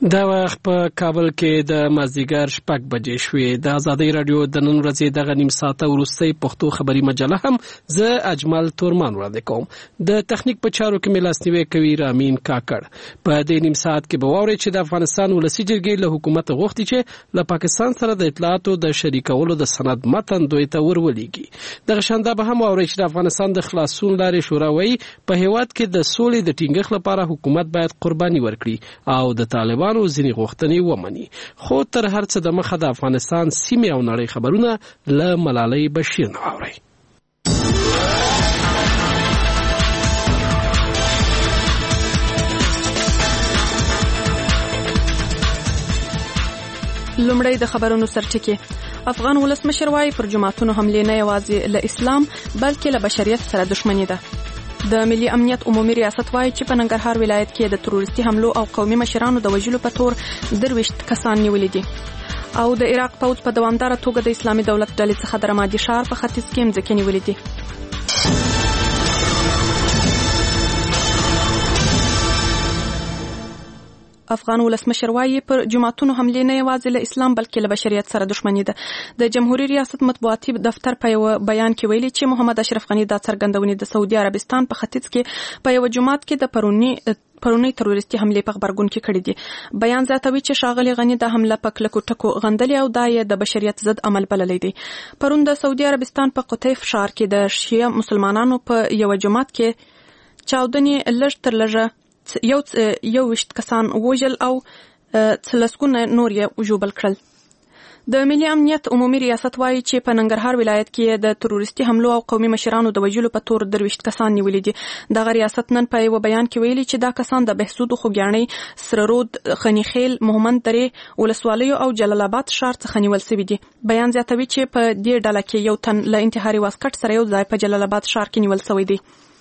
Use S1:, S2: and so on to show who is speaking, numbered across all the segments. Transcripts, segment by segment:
S1: دا وخت په کابل کې د مازدیګر 6 بجې شوې. د آزادۍ رادیو د نن ورځې دغه نیم ساعته وروستۍ پښتو خبري مجله هم زه اجمل تورمان وړاندې کوم. د تخنیک په چارو کې ملاسنیوي کوي رامین کاکړ. په دې نیم ساعت کې به واورئ چې د افغانستان ولسی جرګې له حکومت غوښتي چې له پاکستان سره د اطلاعاتو د شریکولو د سند متن دوی ته ورولېږي. دغه شانده به هم واورئ چې د افغانستان د خلاصون لارې شورا وایي په هیواد کې د سولې د ټینګښت لپاره حکومت باید قرباني ورکړي او د طالبانو ځینې غوښتنې ومني. خو تر هر څه د مخه د افغانستان سیمې او نړۍ خبرونه له ملالۍ بشیر نه اورئ.
S2: لومړی د خبرونو سرټکی. افغان ولسمشر وايي پر جماعتونو حمله نه یوازې له اسلام بلکې له بشریت سره دښمني ده. د ملي امنیت عمومي ریاست وايي چې په ننګرهار ولایت کې د تروریستي حملو او قومي مشرانو د وژلو په تور 23 کسان نیولي دي. او د عراق پوځ په دوامداره توګه د اسلامي دولت ډلې څخه د رمادي ښار په ختیځ کې مځکې نیولې دي. افغان ولسمشر وايي پر جماعتونو حمله نه یوازې له اسلام بلکې له بشریت سره دښمني ده. د جمهوریت ریاست مطبوعاتي دفتر په یو بیان کې ویلي چې محمد اشرف غنی دا څرګندونې د سعودي عربستان په ختیځ کې په یو جماعت کې د پرونی تروریستي حمله په خبرګون کې کړې دي. بیان زیاتوي چې ښاغلي غنی د حمله په کلکو ټکو غندلې او دا یې د بشریت ضد عمل بللی دی. پرون د سعودي عربستان په قطیف ښار کې د شیعه مسلمانانو په یو جماعت کې چاودنې لږ تر لږه یو وشت کسان وژل او څلسکونه نور یې وژوبل کړل. د ملي امنیت عمومي ریاست وايي چې په ننګرهار ولایت کې د تروریستي حملو او قومي مشرانو د وژلو په تور 23 کسان نیولي دي. دغه ریاست نن په یو بیان کې ویلي چې دا کسان د بهسود خوګیاڼي، سره رود، خنیخیل، محمد درې ولسوالیو او جلال آباد ښار څخه نیول شوي دي. بیان زیاتوي چې په دې ډله کې یو تن له انتحاري واسکټ سره یو ځای په جلال آباد ښار کې نیول شوی دی.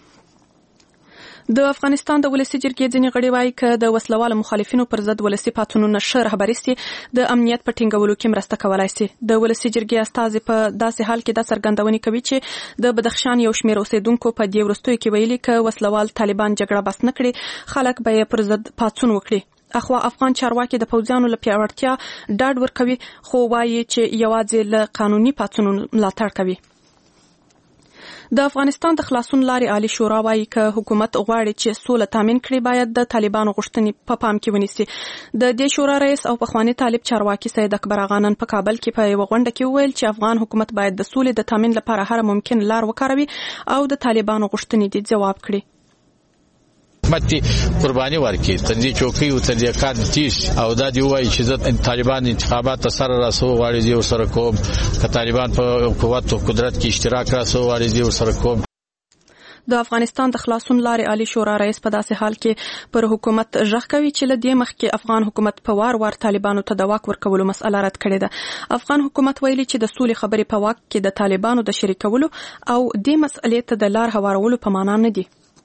S2: د افغانستان د ولسی جرګې ځینې غړي وايي چې د وسلواله مخالفینو پر ضد ولسی پاتونونه ښه رهبري سي د امنیت په ټینګولو کې مرسته کولای شي. د ولسی جرګې استازي په داسې حال کې د څرګندونې کوي چې د بدخشان یو شمېر اوسیدونکو په دې وروستیو کې ویلي چې وسلوال طالبان جګړه بس نه کړي، خلک به یې پر ضد پاتون وکړي. اخوا افغان چارواکي د پوځیانو له پیاوړتیا ډاډ ورکوي، خو وايي چې یوازې له قانوني پاتونونو ملاتړ کوي. د افغانستان د خلاصون لارې عالی شورا وايي چې حکومت غواړي چې سوله تامین کړي باید د طالبانو غوښتنې په پام کې ونیسي. د دې شورا رئیس او پخوانی طالب چارواکي سید اکبر اغا نن په کابل کې په یو غونډه کې وویل چې افغان حکومت باید د سولې د تامین لپاره هر ممکن لار وکاروي او د طالبانو غوښتنې دې جواب کړي.
S3: متي قرباني ورکړي تندې چوکي او تندې کار تیش او دا دی وایي چې طالبان انتخابات سره راسو غواړي دی سره کوم ک طالبان په قوت او قدرت کې اشتراک راسو غواړي دی سره کوم.
S2: د افغانستان د خلاصون لارې عالی شورا رئیس په داسې حال کې پر حکومت ژغ کوي چې لدې مخکې افغان حکومت په وار طالبانو ته د واک ورکولو مسأله رد کړې ده. افغان حکومت ویلي چې د سولې خبرې په واک کې د طالبانو د شریکولو او دې مسئلې ته د لار هوارولو په معنا نه دي.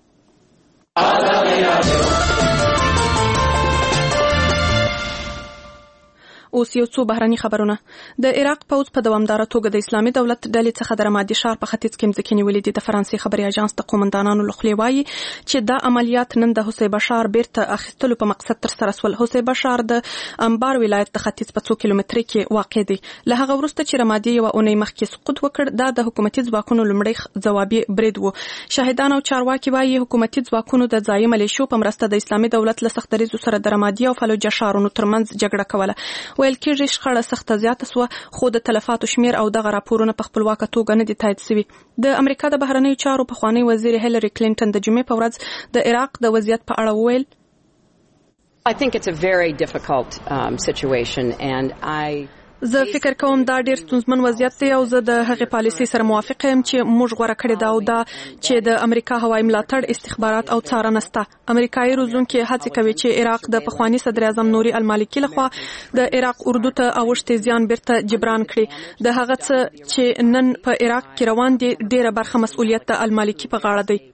S2: اوس یو څو بهرني خبرونه. د عراق پوځ په دوامداره توګه د اسلامي دولت ډلې څخه د رمادي ښار په ختیځ کې مځکې نیولې دي. د فرانسې خبري اژانس د قومندانانو له خولې وايي چې دا عملیات نن د حسیبه ښار بیرته اخیستلو په مقصد ترسره شول. حسیبه ښار د انبار ولایت د ختیځ په 2 کیلومترۍ کې واقع دی. له هغه وروسته چې رمادي یو اونۍ مخکې سقوط وکړ، دا د حکومتي ځواکونو لومړی ځوابي برید و. شاهدان او چارواکي وايي حکومتي ځواکونو د ځایي ملیشو په مرسته د اسلامي دولت له سختدریزو سره د رمادي او فلوجه ښارونو ترمنځ جګړه کوله. ویل کېږي شخړه سخته زیاته سوه، خو د تلفاتو شمیر او دغه راپورونه په خپلواکه توګه نه دي تایید شوي. د امریکا د بهرنیو چارو پخوانی وزیر هیلری کلینټن د جمعې په ورځ د عراق د وضعیت په اړه وویل
S4: I think it's a very difficult situation and
S2: زه فکر کوم دا ډیر ستونزمن وضعیت دی او زه د هغې پالیسۍ سره موافق یم چې موږ غوره کړې ده او دا چې د امریکا هوایي ملاتړ، استخبارات او څارنه شته. امریکایي روزونکي هڅې کوي چې عراق د پخواني صدر اعظم نوري المالکي لخوا د عراق اردو ته اوښتې زیان بیرته جبران کړي. د هغه څه چې نن په عراق کې روان دي ډیره برخه مسؤلیت د المالکي په غاړه دی.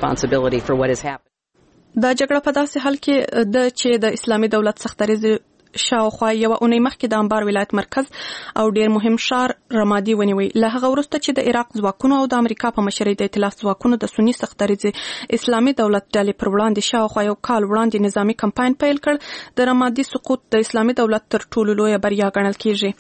S2: دا جګړه په داسې حال کې د چې د اسلامي دولت سختدریز شاوخوا یو اونۍ مخکې د انبار ولایت مرکز او ډیر مهم ښار رمادي ونیوي. له هغه وروسته چې د عراق ځواکونو او د امریکا په مشرۍ د ائتلاف ځواکونو د سنی سخت دریځ اسلامي دولت ډلې پر وړاندې شاوخوا یو کال وړاندې نظامی کمپاین پیل کړ، د رمادي سقوط د اسلامي دولت تر ټولو لویه بریا ګڼل کیږي.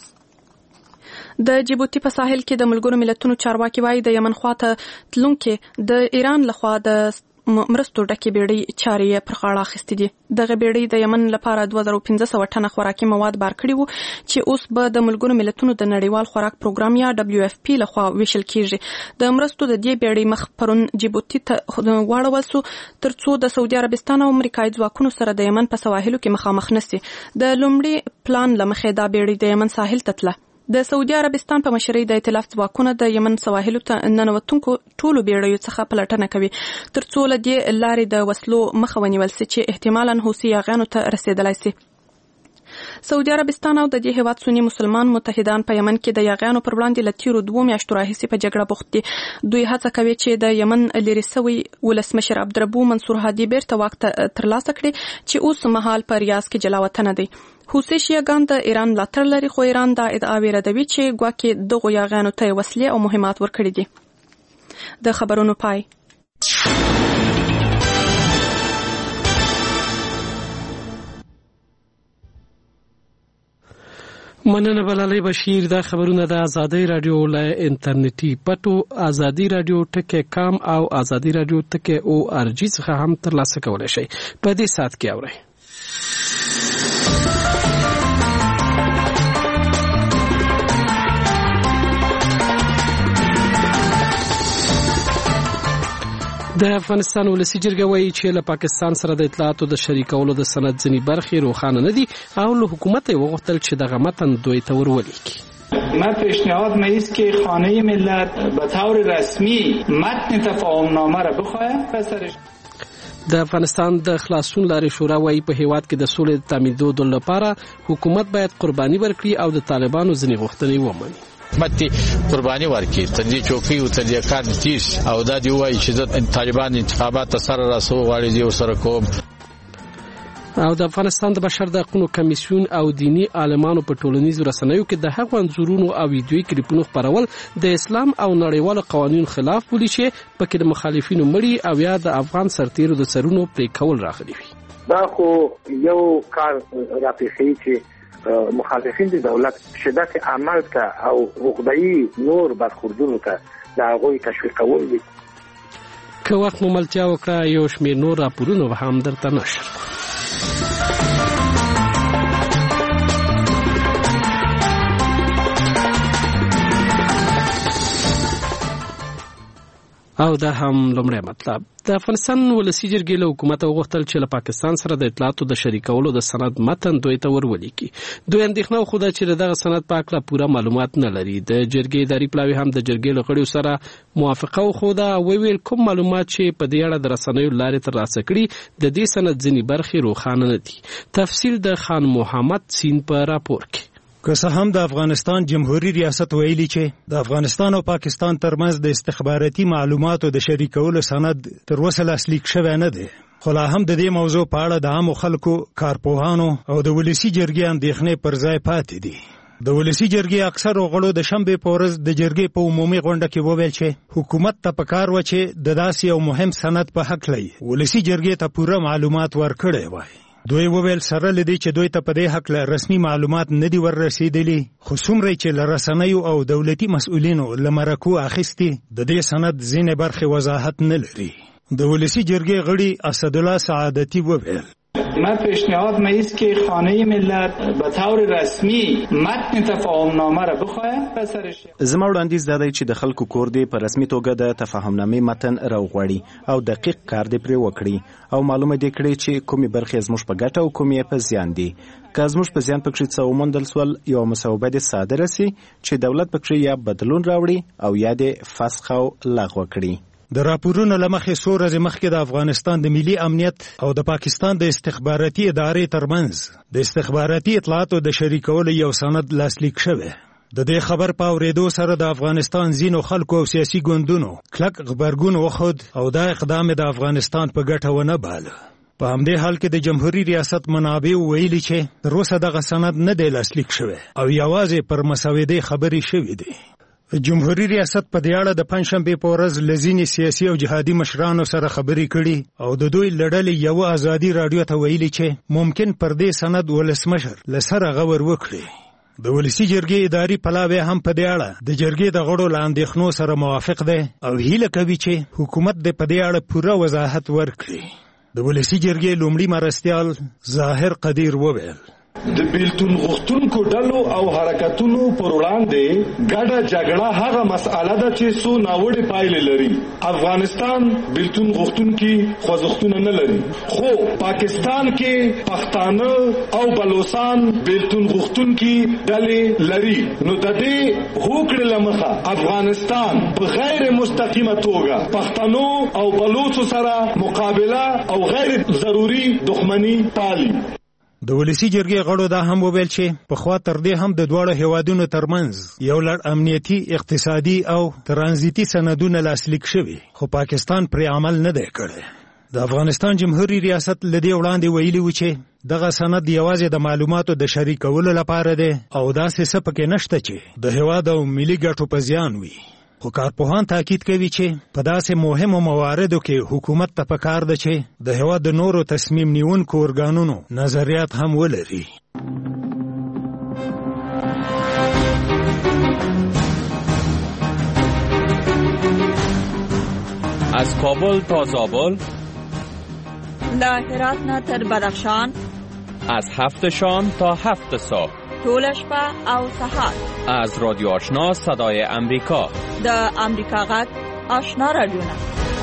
S2: د جیبوتی په ساحل کې د ملګرو ملتونو چارواکي وایي د یمن خواته تلونکو د ایران لخوا د مرستو ډکې بیړۍ چارې پر غاړه اخیستې دي. دغه بیړۍ د یمن لپاره 2500 ټنه خوراکي مواد بار کړي وو چې اوس به د ملګرو ملتونو د نړیوال خوراک پروګرام یا WFP لخوا ویشل کیږي. د مرستو د دې بیړۍ مخ پرون جیبوتی ته واړول سو ترڅو د سعودي عربستان او امریکایي ځواکونو سره د یمن په سواحلو کې مخامخ نشي. د لومړي پلان لمخې دا بیړۍ د یمن ساحل ته تله. د سعودي عربستان په مشرۍ د ائتلاف ځواکونه د یمن سواحلو ته ننوتونکو ټولو بیړیو څخه پلټنه کوي ترڅو له دې لارې د وسلو مخه ونیول شي چې احتمالاً حوثي یاغیانو ته رسیدلای شي. سعودي عربستان او د دې هیواد سنی مسلمان متحدان په یمن کې د یاغیانو پر وړاندې له تیرو 2 میاشتو راهیسې په جګړه بوخت دي. دوی هڅه کوي چې د یمن لري سوی ولسمشر عبدالربو منصور هادي بیرته واک ترلاسه کړي چې اوس مهال په ریاض کې جلاوطن دی. حوثي شیعاګان د ایران ملاتړ لري خو ایران دا ادعاوې ردوي چې ګواکې دغو یاغیانو ته وسلې او مهمات ورکړي دي. د خبرونو پای.
S1: مننه بلالي بشیر. دا خبرونه د آزادی رادیو له انټرنیټي پټو آزادی رادیو ټک.com او آزادی رادیو ټک.org څخه هم ترلاسه کولای شئ. په دې سات کې اورئ. د افغانستان ولسی جرګه وایي چې له پاکستان سره د اطلاعاتو د شریکولو د سند ځینې برخې روښانه نه دي او له حکومت یې وغوښتل چې دغه متن دوی ته ورولېږي.
S5: من پیشنهاد ما است که خانه ملت به طور رسمی متن تفاهمنامه را بخواهد پسرش.
S1: د افغانستان د خلاصون لارې شورا وایي په هیواد کې د سولې د تامینولو لپاره حکومت باید قرباني ورکړي او د طالبانو ځینې غوښتنې ومني.
S3: متي قرباني ورکړي تنظیم چوکۍ او تنظیم کار تیز او دا دی وایي چې د طالبان انتخابات سره راسو غواړي دی سره کوم.
S1: او د افغانستان د بشر د حقوقو کمیسیون او دینی عالمانو په ټولنیزو رسنیو کې د هغو انځورونو او ویډیوي کلیپونو خپرول د اسلام او نړیوالو قوانینو خلاف بولي چې پکې د مخالفینو مړي او یا د افغان سرتیرو د سرونو پرې کول راغلي وي.
S6: دا خو یو کار راپېښوي چې مخالفین د دولت شدت عمل کا او عقبه‌ای نور برخوردونو ته د هغوی تشویق کول دي.
S1: که وخت مو ملتیا وکړه یو شمېر نور راپورونه هم درته نشر او دا هم لومړی مطلب. د افغانستان ولسی جرګې له حکومت وغوښتل چې له پاکستان سره د اطلاعاتو د شریکولو د سند متن دوی ته ورولېږي. دوی اندېښنه وښوده چې دغه سند په اړه پوره معلومات نه لري. د جرګې اداري پلاوي هم د جرګې له غړیو سره موافقه وښوده او ویل کوم معلومات چې په دې اړه د رسنیو لارې ترلاسه کړي د دې سند ځینې برخې روښانه نه دي. تفصیل د خان محمد سین په راپور کې.
S7: که څه هم د افغانستان جمهوریت ریاست ویلي چې د افغانستان او پاکستان ترمنځ د استخباراتي معلوماتو د شریکولو سند تر اوسه لاسلیک شوی نه دی، خو لا هم د دې موضوع په اړه د عامو خلکو، کارپوهانو او د ولسی جرګې اندېښنې پر ځای پاتې دي. د ولسی جرګې اکثرو غړو د شنبې په ورځ د جرګې په عمومي غونډه کې وویل چې حکومت ته پکار و چې د داسې یو مهم سند په حق لې ولسی جرګې ته پوره معلومات ورکړي وای. دوی وویل سره لدی چې دوی ته په دې حق له رسمي معلومات نه دي وررسېدلي، خو څومره چې له رسنیو او دولتي مسؤلینو له مرکو اخیستي د دې سند ځینې برخې وضاحت نه لري. د ولسی جرګې غړي اسدالله سعادتي وویل
S5: من پیشنهاد ما است که خانه ملت به طور رسمی متن تفاهمنامه را بخواهد پسرش.
S8: زما وړاندیز دا دی چې د خلکو کور دی په رسمي توګه د تفاهمنامې متن راوغواړي او دقیق کار دی پرې وکړي او معلومه دی کړي چې کومې برخې زموږ په ګټه او کومې په زیان دي. که زموږ په زیان پکې څه وموندل سول یو مصوبه دې صادره سي چې دولت پکې یا بدلون راوړي او یا دې فسخ او لغوه کړي.
S7: د راپورونو لمخې څو ورځې مخکې د افغانستان د ملي امنیت او د پاکستان د استخباراتي ادارې ترمنځ د استخباراتي اطلاعاتو د شریکولو یو سند لاسلیک شوی. د دې خبر په اورېدو سره د افغانستان ځینو خلکو او سیاسي ګوندونو کلک غبرګون وښود او دا اقدام د افغانستان په ګټه ونه باله. په همدې حال کې د جمهوریت ریاست منابع ویلي چې تر اوسه دغه سند نه دی لاسلیک شوی او یوازې پر مسودې خبرې شوې دي. جمهوریت ریاست په دې اړه د پنځشنبه په ورځ لزینی سیاسي او جهادي مشرانو سره خبرې کړي او د دوی لړلې یو ازادي رادیو ته ویلي چې ممکن پر دې سند ولسمشر لسره غور وکړي. د ولسی جرګې اداري پلاوی هم په دې اړه د جرګې د غړو لاندېخنو سره موافق دی او هیله کوي چې حکومت د په دې اړه پوره وضاحت ورکړي. د ولسی جرګې لومړي مرستیال ظاهر قدیر وویل
S9: د بیلتون غوښتونکو ډلو او حرکتونو پر وړاندې ګډه جګړه هغه مسأله ده چې څو ناوړه پایلې لري. افغانستان بیلتون غوښتونکي خوځښتونه نه لري، خو پاکستان کې پښتانه او بلوچستان بیلتون غوښتونکي ډلې لري. نو د دې هوکړې لمخه افغانستان په غیر مستقیمه توګه پښتنو او بلوچو سره مقابله او غیر ضروري دښمنی پالي.
S7: د ولسی جرګې غړو دا هم وویل چې په خوا تر دې هم د دواړو هیوادونو ترمنځ یو لړ امنیتي، اقتصادي او ترانزیتي سندونه لاسلیک شوي خو پاکستان پرې عمل نه دی کړی. د افغانستان جمهوریت ریاست لدی وړاندې ویلي و چې دغه سند یوازې د معلوماتو د شریکولو لپاره دی او داسې څه پکې نشته چې د هیواد او ملي ګټو په زیان وي. خو کارپوهان تاکید کوي چې په داسې مهمو مواردو کې حکومت ته پکار ده چې د هیواد د نورو تصمیم نیونکو ارګانونو نظریات هم ولري.
S10: از کابل تا زابل،
S11: له هرات نه تر بدخشان،
S10: از 7 شام تا 7 صبح،
S11: طول شپه او سحر،
S10: از رادیو آشنا صدای امریکا،
S11: د امریکا غږ آشنا رادیو.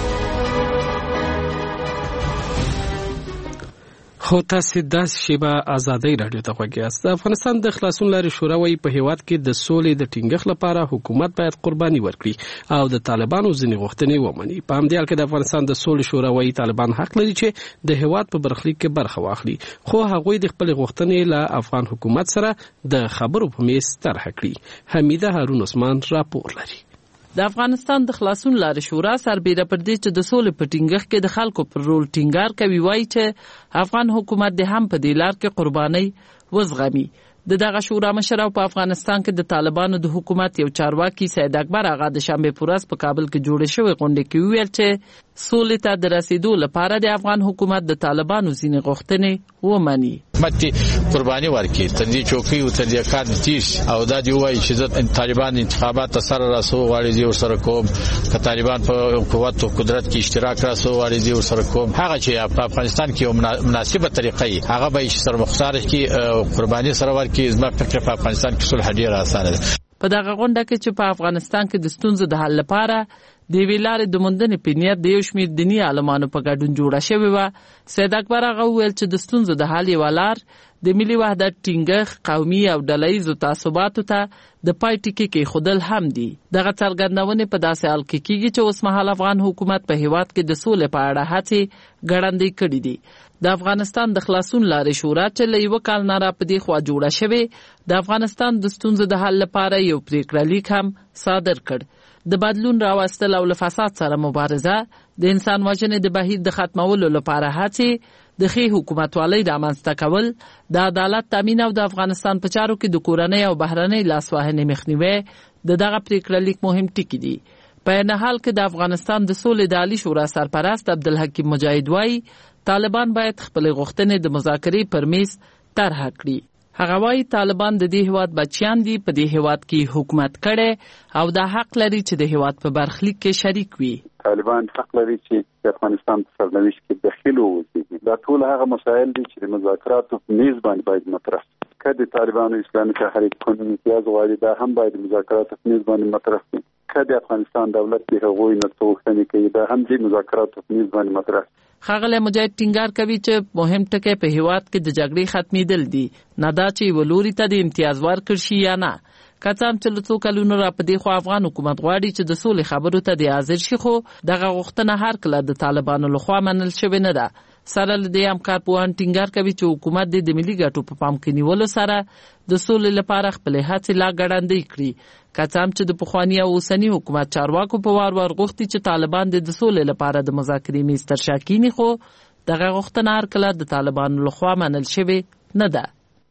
S1: خو تاسو د شیبه ازادي رادیو ته غوږی یاست. د افغانستان د خلاصون لارې شورا وايي په هیواد کې د سولې د ټینګښت لپاره حکومت باید قرباني ورکړي او د طالبانو ځینې غوښتنې ومني. په همدې حال کې د افغانستان د سولې شورا وايي طالبان حق لري چې د هیواد په برخلیک کې برخه واخلي، خو هغوی د خپل غوښتنې له افغان حکومت سره د خبرو په میز طرح کړي. حمیده هارون عثمان راپور لري.
S12: د افغانستان د خلاصون لارې شورا سربېره پر دې چې د سولې په ټینګښت کې د خلکو پر رول ټینګار کوي، وایي چې افغان حکومت د هم په دې لار کې قرباني وزغمي. دغه شورا مشر په افغانستان کې د طالبانو د حکومت یو چارواکي سید اکبر آغا د شنبه په ورځ په کابل کې جوړ شوی غونډه کې ویل چې سولې ته د رسیدو لپاره د افغان حکومت د طالبانو ځینې غوښتنې ومني.
S3: متي قرباني ورکړي تندې چوکي او تندې کار تیش او دا دی وایي چې طالبان انتخابات سره راسو غواړي دی سره کوم ک طالبان په قوت او قدرت کې اشتراک راسو غواړي دی سره کوم هغه چې په افغانستان کې مناسبه طریقې هغه به سره مختار کې قرباني سره ورکړي. زما فکر په افغانستان کې صلح ډیر اسانه ده.
S12: په دغه غونډه کې چې په افغانستان کې د ستونزو د حل لپاره د ویلارې د مندنې په نیت د یو شمېر دینی عالمانو په ګډون جوړه شوې و. سید اکبر هغه وویل چې د ستونزو د حل یوه لار د ملي وحدت ټینګښت، قومي او ډلهییزو تعصباتو ته د پای ټکی کېښودل هم دي. دغه څرګندونې په داسې حال کې کېږي چې اوسمهال افغان حکومت په هیواد کې د سولې په اړه هڅې ګړندۍ کړي دي. د افغانستان د خلاصون لارې شورا چې له یو کال نه را پدې خوا جوړه شوې د افغانستان د ستونزو د حل لپاره یو پریکړه لیک هم صادر کړ. د بدلون راوستل او له فساد سره مبارزه، د انسان وژنې د بهیر د ختمولو لپاره هڅې، د ښې حکومتوالۍ رامنځته کول، د عدالت تامین او د افغانستان په چارو کې د کورنۍ او بهرنۍ لاسوهنې مخنیوی دغه پریکړه لیک مهم ټکي دي. په عین حال کې د افغانستان د سولې د عالی شورا سرپرست عبدالحکیم مجاهد وایي طالبان باید خپل غوښتنې د مذاکرې پر میز طرح کړي. هغه وایي طالبان د دې هیواد بچیان دي، په دې هیواد کې حکومت کړي او دا حق لري چې د هیواد په برخلیک کې شریک وي.
S13: طالبان حق لري چې د افغانستان په سرنوشت کې داخل ووځي. دا ټول هغه مسایل دي چې د مذاکراتو په میز باید مطرح شي. که د طالبانو اسلامي تحریک قانون امتیاز غواړي دا هم باید د مذاکراتو په میز باندې مطرح شي. که د افغانستان دولت د هغوی نه څه غوښتنې کوي دا هم د مذاکراتو په میز باندې مطرح شي.
S12: ښاغلی مجاهد ټینګار کوي چې مهم ټکی په هیواد کې د جګړې ختمېدل دي، نه دا چې یوه لوري ته د امتیاز ورکړل شي یا نه. که څه هم چې له څو کلونو را په دې خوا افغان حکومت غواړي چې د سولې خبرو ته د حاضر شي، خو دغه غوښتنه هر کله د طالبانو لخوا منل شوې نه ده. سره له دې هم کارپوهان ټینګار کوي چې حکومت د ملي ګټو په پام کې نیولو سره د سولې لپاره خپلې هڅې لا ګړندۍ کړي. که څه هم چې د پخواني او اوسني حکومت چارواکو په وار وار غوښتي چې طالبان د سولې لپاره د مذاکرې میز تر شا کیني، خو دغه غوښتنه هر کله د طالبانو لخوا منل شوې نه ده.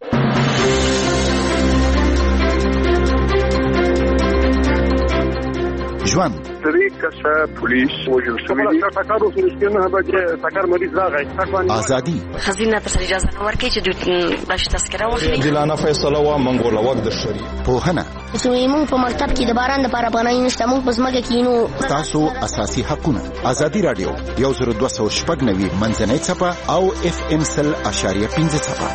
S14: ژوند
S15: درې کسه پولیس وژل شوي دي. ټکر وشو نه بچي ټکر مریض راغی.
S14: ازادي
S16: خزینه ته اجازه نه ورکړي چې باش تذکره واخلي.
S17: دلانه فیصله و منګول وخت د شری
S14: پوهنه
S16: چې موږ په مکتب کې د باران لپاره پناه نشته، موږ په ځمکه کې نو
S14: تاسو اساسي حقونه. ازادي رادیو 102.9 منځنۍ صفه او FM 100.5 صفه.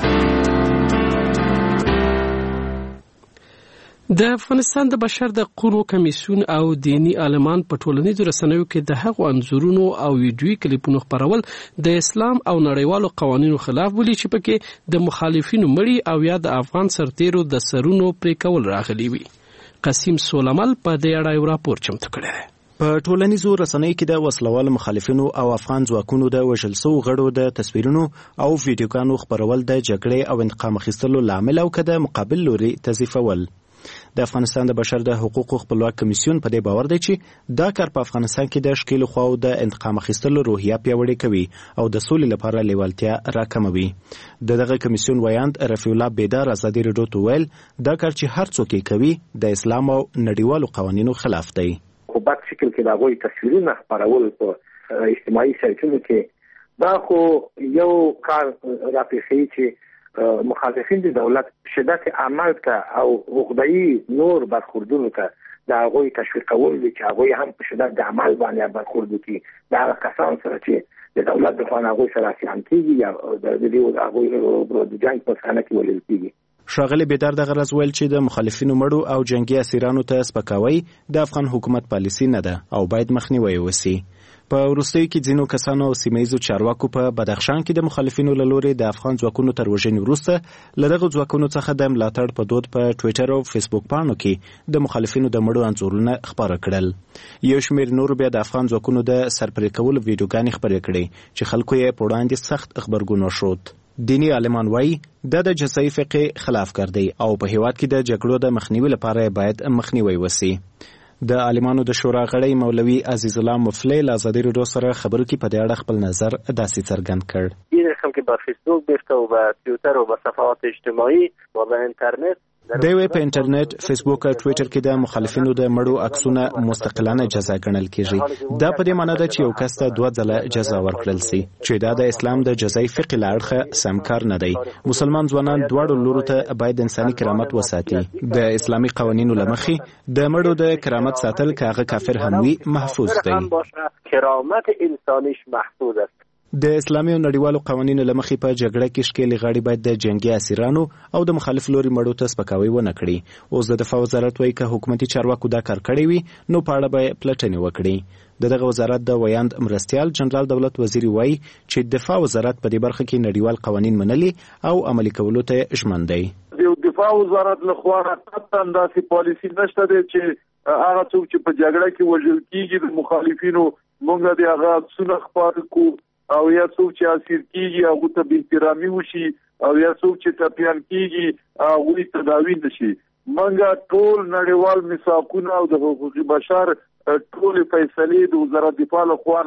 S1: د افغانستان د بشر د حقوقو کمیسیون او دینی عالمان په ټولنیزو رسنیو کې د هغو انځورونو او ویډیوي کلیپونو خپرول د اسلام او نړیوالو قوانینو خلاف بولي چې پکې د مخالفینو مړي او یا د افغان سرتیرو د سرونو پرې کول راغلي وي. قاسم سولمل په دې اړه یو راپور چمتو کړی دی.
S8: په ټولنیزو رسنیو کې د وسلوال مخالفینو او افغان ځواکونو د وژل شوو غړو د تصویرونو او ویډیوګانو خپرول د جګړې او انتقام اخیستلو لامل او که د مقابل لوري تضعیفول. د افغانستان د بشر د حقوقو خپلواک کمیسیون په دې باور دی چې دا کار په افغانستان کې د ښکیلو خواو د انتقام اخیستلو روحیه پیاوړې کوي او د سولې لپاره لیوالتیا راکموي. دغه کمیسیون ویاند رفیع الله بیدار ازادي راډیو ته ویل دا کار چې هر څوک یې کوي د اسلام او نړیوالو قوانینو خلاف دی.
S6: په بد شکل کې دا غوي تصویرونه خپرول په اجتماعي سایتونو کې دا خو یو کار راپېښوي چې مخالفین د دولت شدت عمل کا او عقده‌ای نور برخوردونو ته دا غوي تشویقول دي چې هغه هم په شدت د عمل باندې برخورد کوي. دا کسان سره چې د دولت د خوا هغه سره سیانتيږي یا د دې هغه د جنگ په څنګه کې ولې کیږي.
S8: ښاغلي بیدار دغه راز ویل چې د مخالفینو مړو او جنگي اسیرانو ته سپکاوی د افغان حکومت پالیسي نه ده او باید مخنیوی وشي. په وروستیو کې ځینو کسانو او سیمه‌ییزو چارواکو په بدخشان کې د مخالفینو له لوري د افغان ځواکونو تر وژنې وروسته له دغو ځواکونو څخه د ملاتړ په دود په ټویټر او فیسبوک پاڼو کې د مخالفینو د مړو انځورونه خپاره کړل. یو شمېر نور بیا د افغان ځواکونو د سرپرې کولو ویډیوګانې خپرې کړې چې خلکو یې په وړاندې سخت غبرګون وښود. دینی عالمان وایي دا د جزایي فقې خلاف کار دی او په هیواد کې د جګړو د مخنیوي لپاره باید مخنیوي وشي. د عالمانو د شورا غړی مولوي عزیز الله مفلی له ازادي راډیو سره خبرو کې په دې اړه خپل نظر داسې څرګند کړ.
S18: این خلک به فیسبوک بیفته و به توییتر و به صفحات اجتماعي و به اینترنت
S8: دوی په انټرنیټ، فیسبوک او ټویټر کې د مخالفینو د مړو عکسونه مستقلانه جزا ګڼل کیږي. دا په دې معنی ده چې یو کس ته 2 ځله جزا ورکړل سي چې دا د اسلام د جزای فقې له اړخه سم کار نه دی. مسلمان ځوانان دواړو لورو ته باید انساني کرامت وساتي. د اسلامي قوانینو له مخې د مړو د کرامت ساتل که هغه کافر هم وي محفوظ دی.
S18: کرامت انسانیش محفوظ است.
S8: د اسلامي او نړیوالو قوانینو له مخې په جګړه کې ښکېلې غاړې باید د جنگي اسیرانو او د مخالف لوري مړو ته سپکاوی ونه کړي. اوس د دفاع وزارت وایي که حکومتي چارواکو دا کار کړی وي نو په اړه به پلټنې وکړي. دغه وزارت د ویاند مرستیال جنرال دولت وزیر وایي چې دفاع وزارت په دې برخه کې نړیوال قوانین منلي او عملي کولو ته ژمن دی.
S15: د دفاع وزارت له خوا قطعا داسې پالیسي نشته دی چې هغه څوک چې په جګړه کې وژل کیږي د مخالفینو موږ د هغه څونه خبر کو او یا څوک چې اسیر کیږي هغه ته بې احترامي وشي او یا څوک چې ټپیان کیږي هغه تداوی نشي. موږ ټول نړیوال میثاقونه او د حقوق بشر ټول فیصلې د وزارت دفاع له خوا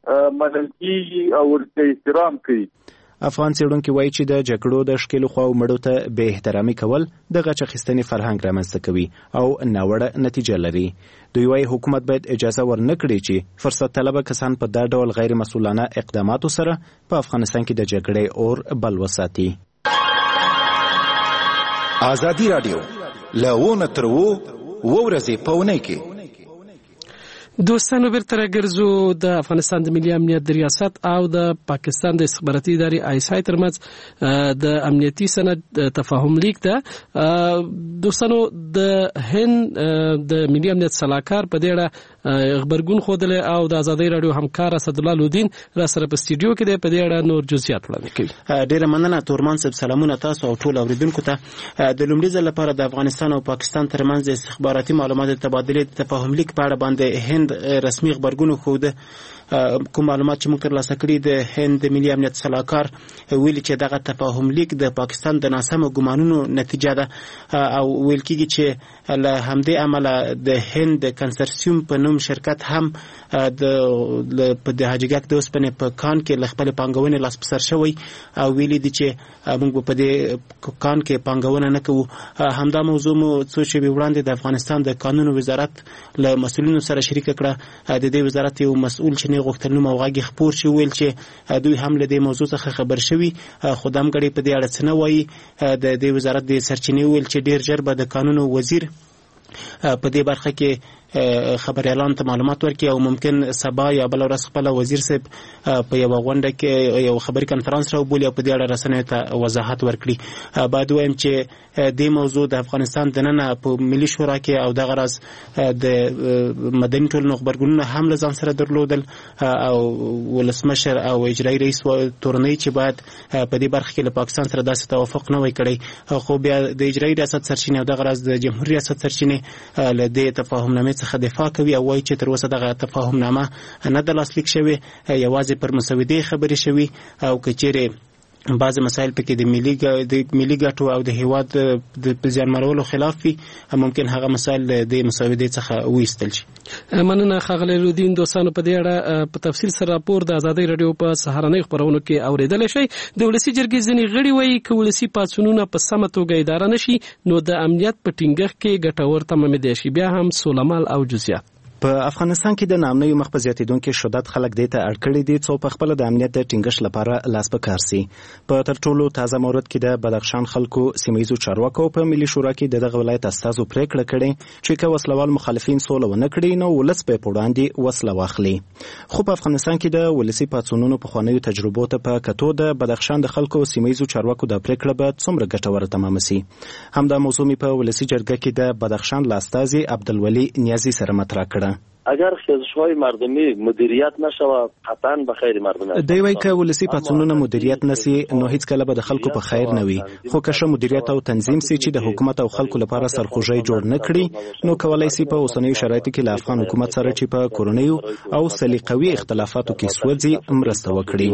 S15: منل کیږي او ورته احترام کوي.
S8: افغان څېړونکي وایي چې د جګړو د ښکېلو خواو مړو ته بې احترامي کول د غچ اخیستنې فرهنګ رامنځته کوي او ناوړه نتیجه لري. دوی وایي حکومت باید اجازه ورنه کړي چې فرصت طلبه کسان په دا ډول غیر مسؤلانه اقداماتو سره په افغانستان کې د جګړې اور بل وساتي.
S14: ازادي رادیو له تر ورځې په اونۍ کې
S1: دوستانو بیرته راګرځو. د افغانستان د ملي امنیت د ریاست او د پاکستان د استخباراتي ادارې ISI ترمنځ د امنیتي سند تفاهم لیک ده. دوستانو د هند د ملي امنیت صلاحکار په دې اړه خبرګون خوده او د ازادي رادیو همکار اسد الله لودین را سره په استودیو کې د په دې اړه نور جزئیات وړاندې کوي.
S19: ډیره مننه تورمان صاحب. سلامونه تاسو او ټول اوریدونکو ته. د لومړي ځل لپاره د افغانستان او پاکستان ترمنځ د استخباراتي معلوماتو تبادله تفاهم لیک په اړه باندې هند رسمي خبرګون خوده. کوم معلومات چې موږ ترلاسه کړي د هند د ملي امنیت سلاکار ویلي چې دغه تفاهم لیک د پاکستان د ناسمو ګمانونو نتیجه ده او ویل کېږي چې له همدې امله د هند کنسرسیوم په نوم شرکت هم د حاجیګک د اوسپنې په کان کې له خپلې پانګونې لاس په سر شوی او ویلي دي چې موږ په دې کان کې پانګونه نه کوو. همدا موضوع مو څو شېبې وړاندې د افغانستان د قانون وزارت له مسؤلینو سره شریکه کړه. د دې وزارت یو مسؤل چې نه غوښتل نوم او غږ خپور شي ویل چې دوی هم له دې موضوع څخه خبر شوي خو د همګړې په دې اړه څه نه وایي. د دې وزارت د سرچینې ویل چې ډیر ژر به د قانون وزیر په دې برخه کې خبر اعلان ته معلومات ورکړي او ممکن سبا یا بل ورځ خپل وزیر صاحب په یو غونډه کې یو خبري کانفرنس راوبولي او په دې اړه رسنیو ته وضاحت ورکړي. باید وایم چې دې موضوع د افغانستان دننه په ملي شورا کې او دغه راز د مدني ټولنو خبرګونونه هم له ځان سره درلودل او ولسمشر او اجرایي رئیس تورنۍ چې باید په دې برخه کې له پاکستان سره داسې توافق نه وای کړی خو بیا د اجرایي ریاست سرچینې او دغه راز د جمهوریت ریاست سرچینې له دې تفاهمنامې څخه دفاع کوي او وایي چې تر اوسه دغه تفاهمنامه نه د لاسلیک شوې یوازې پر مسودې خبرې شوي او که چیرې بعض مسائل پکې د ملي ګټو او د هیواد د زیانمنولو خلاف وي ممکن هغه مسائل د مسودې څخه وایستل شي.
S1: مننه ښاغلی رودین. دوستانو په دې اړه په تفصیل سره راپور د ازادۍ رادیو په سهارنۍ خبرونو کې اوریدلی شئ. د ولسي جرګې ځینې غړي وایي که ولسي پاڅونونه په سمه توګه اداره نشي نو د امنیت په ټینګښت کې ګټور تمامېدی شي. بیا هم سولمال او جزئیات.
S8: په افغانستان کې د نامنوي مخ په زیاتېدونکو شدت خلک دې ته اړ کړي دي څو په خپل د امنیت د ټینګښت لپاره لاس په کار سي. په تر ټولو تازه مورد کې د بدخشان خلکو سیمایي چارواکو په ملي شورا کې دغه ولایت استازو پریکړه کړې چې که وسلوال مخالفین سوله ونه کړي نو ولس په وړاندې وسله واخلي. خو په افغانستان کې د ولسي پاڅونونو په خوانیو تجربو ته په کتو د بدخشان د خلکو سیمایي چارواکو د پریکړه به څومره ګټوره تمام سي. همدا موضوع په ولسي جرګه کې د بدخشان لاستازي عبدالولي نیازی سره مطرح کړه.
S20: اگر خیزش‌های مردمی مدیریت نشوه قطعاً به خیر مردم است.
S8: دوی وایي که ولسي پاڅونونه مدیریت نشي نو هیڅ کله به د خلکو په خیر نه وي خو که ښه مدیریت او تنظیم سي چې د حکومت او خلکو لپاره سرخوږی جوړ نه کړي نو کولای سي په اوسنیو شرایطو کې له افغان حکومت سره چې په کورنیو او سلیقوي اختلافاتو کې سوځي مرسته وکړي.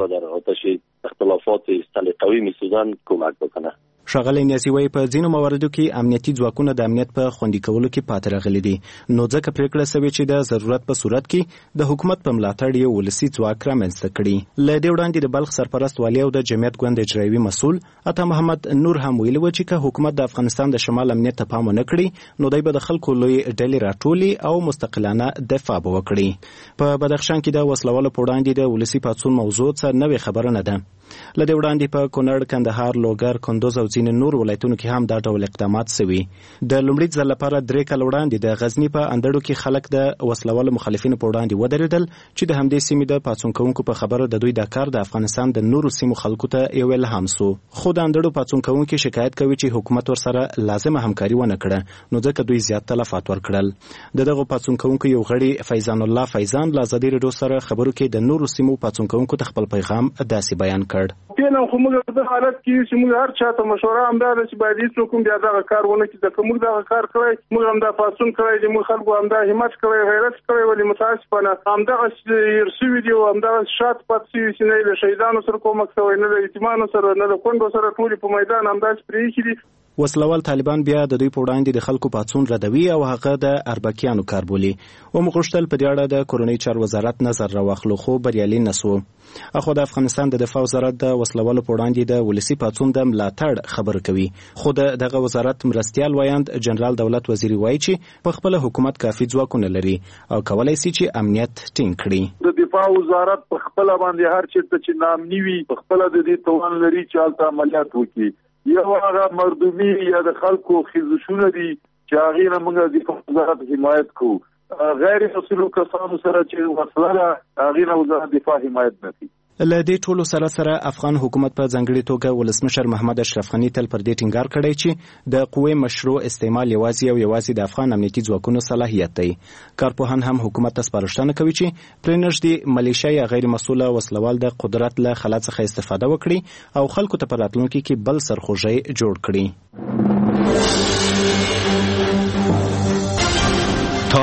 S20: اختلافات سلیقوي میسوزن کمک بکنه.
S8: ښاغلی نیازي وایي په ځینو مواردو کې امنیتي ځواکونه د امنیت په خوندي کولو کې پاتې راغلي دي نو ځکه پریکړه شوې چې د ضرورت په صورت کې د حکومت په ملاتړ یو ولسي ځواک رامنځته کړي. له دې وړاندې د بلخ سرپرست والي او د جمعیت ګوند اجرایوي مسؤل عطا محمد نور هم ویلي و چې که حکومت د افغانستان د شمال امنیت ته پام ونه کړي نو دوی به د خلکو لوی ډلې راټولي او مستقلانه دفاع به وکړي. په بدخشان کې د وسلوالو په وړاندې د ولسي پاڅون موضوع څه نوې خبره نه ده. له دې وړاندې په کونړ، کندهار، لوګر، کندوز او ځینې نور ولایتونو کې هم دا ډول اقدامات شوي. د لومړي ځل لپاره 3 کال وړاندې د غزنی په اندړو کې خلک د وسلوالو مخالفینو په وړاندې ودرېدل چې د همدې سیمې د پاڅون کوونکو په خبره د دوی د کار د افغانستان د نورو سیمو خلکو ته یو الهام سو. خو د اندړو پاڅون کوونکو شکایت کوي چې حکومت ورسره لازمه همکاري ونه کړه نو ځکه دوی زیات تلفات ورکړل. دغه پاڅون کوونکو یو غړي فیضان الله فیضان له ازادي رادیو سره خبرو کې د نورو سیمو پاڅون کوونکو ته خپل پیغام داسې بیان کړ.
S15: پیلم خو موږ د حالت کې چې موږ هر چاته مشوره هم دا چې باید هیڅ کوم بیا دا کار ونه کړي چې موږ دا کار کړی موږ هم دا پاسون کړی چې موږ خلکو هم دا همت کړی غیرت کړی ولې متاسفانه هم دا ارسوي دی او هم دا شات پاتې چې نه له شهیدانو سره کومک شوی نه د یتیمانو سره نه د کونډو سره ټول په میدان هم دا پرې کړي.
S8: وسلوال طالبان بیا د دوی په وړاندې د خلکو پاڅون ردوي او هغه د اربکیانو کار بولي. ومغشتل په دې اړه د کورنۍ چارو وزارت نظر راوخلو خو بریالي نسو. اخو د افغانستان د دفاع وزارت د وسلوالو په وړاندې د ولسي پاڅون د ملاتړ خبر کوي. خو دغه وزارت مرستيال وایند جنرال دولت وزیر وایي چې په خپل حکومت کافي ځواکونه لري او کولای شي چې امنیت ټینګ کړي.
S15: د دفاع وزارت په خپل باندې هر چیرته چې نامنی وي په خپل د دې توان لري چې حالت عملیات وکړي. یو هغه مردمی یا د خلکو خیزشونه دي چې هغه نه موږ د وزارت حمایت کوو. غیر مسؤل کسانو سره چې وسله هغه نه وزارت دفاع حمایت نه کوي.
S8: له دې ټولو سره افغان حکومت په ځنګړي توګه ولسمشر محمد اشرف غنی تل پر دې ټینګار کړی چې د قوې مشروع استعمال یوازې د افغان امنیتي ځواکونو صلاحیت دی. کارپوهان هم حکومت ته سپارښتنه کوي چې پرنږدې ملیشیا یا غیر مسؤله وسلوال د قدرت له خلا څخه استفاده وکړي او خلکو ته په راتلونکي کې بل سرخوږی جوړ کړي.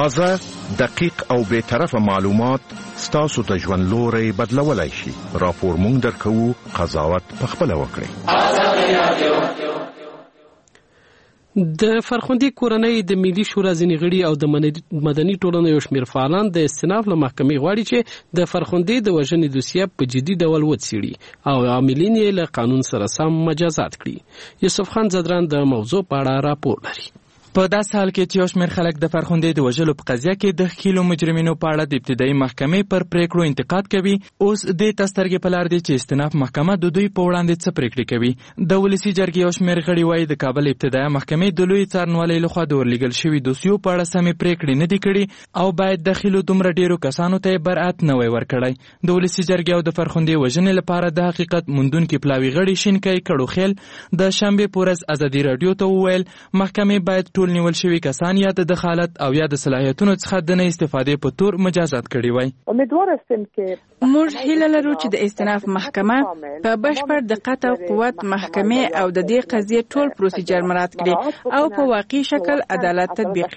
S14: تازه، دقیق او بے طرفه معلومات ستاسو ته ژوند لوري بدلولای شي. راپور مونږ درکوو، قضاوت پخپله وکړئ.
S1: د فرخندي کورنۍ د ملي شورا ځینې غړي او د مدني ټولنې یو شمېر فعالان د استئناف له محکمې غواړي چې د فرخندي د وژنې دوسیه په جدي ډول وڅېړي او عاملین یې له قانون سره سم مجازات کړي. یوسف خان زدران د موضوع په اړه راپور لري.
S21: په داسې حال کې چې یو شمېر خلک د فرخندي د وژلو په قضیه کې د ښکېلو مجرمینو په اړه د ابتدایي محکمې پر پریکړو انتقاد کوي، اوس دې ته سترګې په لار دي چې استئناف محکمه د دوی په وړاندې څه پریکړې کوي. د ولسي جرګې یو شمېر غړي وایي د کابل ابتدایي محکمې د لوی څارنوالۍ لخوا د ورلیږل شوي دوسیو په اړه سمې پریکړې نه دي کړي او باید د ښکېلو دومره ډېرو کسانو ته یې برأت نه وای ورکړی. د ولسي جرګې او د فرخندي وژنې لپاره د حقیقت موندونکي پلاوي غړي شینکۍ کړوخیل د شنبې په ورځ ازادي راډیو ته وویل محکمې باید ټول نیول شوي کسان یا د دخالت او یا د صلاحیتونو څخه د نه استفادې په تور مجازات کړي وای.
S22: امیدوار هستیم که
S2: موږ هیله لرو چې د استئناف محکمه په بشپړ دقت او قوت محکمې او د دې قضیې ټول پروسیجر مراعات کړي او په واقعي شکل عدالت تطبیق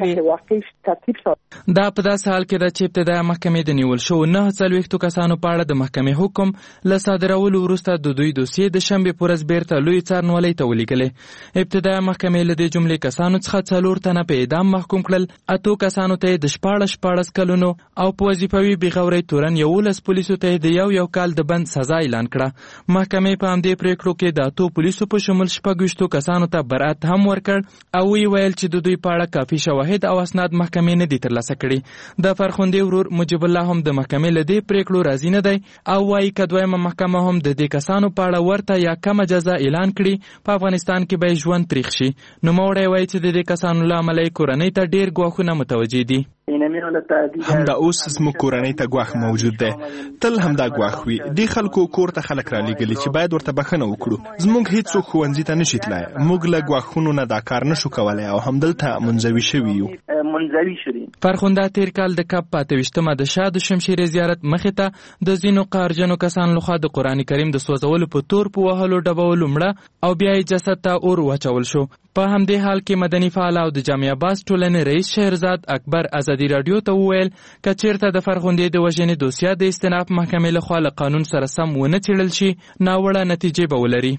S2: کړي.
S21: دا په داسې حال کې ده چې ابتدایي محکمې د نیول شوو 49 کسانو په اړه د محکمې حکم له صادرولو وروسته د دوی دوسیې د شنبې په ورځ بیرته لوی څارنوالۍ ته ولیږلې. ابتدایي محکمې له دې جملې کسانو څخه 4 تنه په اعدام محکوم کړل، 8 کسانو ته د 14 کلونو او په وظیفوي بېغورۍ تورن 11 پولیسو ته د یو کال د بند سزا اعلان کړه. محکمې په همدې پریکړو کې د 8 پولیسو په شمول 26 کسانو ته برأت هم ورکړ او ویل چې د دوی په اړه کافي شواهد او اسناد محکمې نه دي ترلاسه کړي. د فرخندي ورور مجيب الله هم د محکمې له دې پریکړو راضي نه دی او وايي که دویمه محکمه هم د دې کسانو په اړه ورته یا کمه جزا اعلان کړي په افغانستان کې به ژوند تریخ شي. نوموړی وايي چې د دې کسانو له امله کورنۍ ته ډیر ګواښونه متوجه دي.
S23: همدا اوس زموږ کورنۍ ته ګواښ موجود دی، تل همدا ګواښ وي. دې خلکو کور ته خلک رالیږلي چې باید ورته بخښنه وکړو. زموږ هیڅوک ښوونځي ته نشي تلای، موږ له ګواښونو نه دا کار نشو کولی او همدلته منزوي شوي یو.
S21: فرخنده تیر کال د کب 28مه د شاه د شمشیرې زیارت مخې ته د ځینو قهرجنو کسانو لخوا د قرآن کریم د سوځولو په تور په وهلو ډبولو مړه او بیا یې جسد ته اور واچول شو. په همدې حال کې مدني فعال او د جامع عباس ټولنې رئیس شهرزاد اکبر ازادي راډیو ته وویل که چیرته د فرخندې د وژنې دوسیه د استئناف محکمې لخوا له قانون سره سم ونه څېړل شي ناوړه نتیجې به ولري.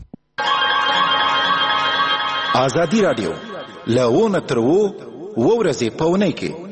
S14: ازادي راډیو له تر ورځې په اونۍ کې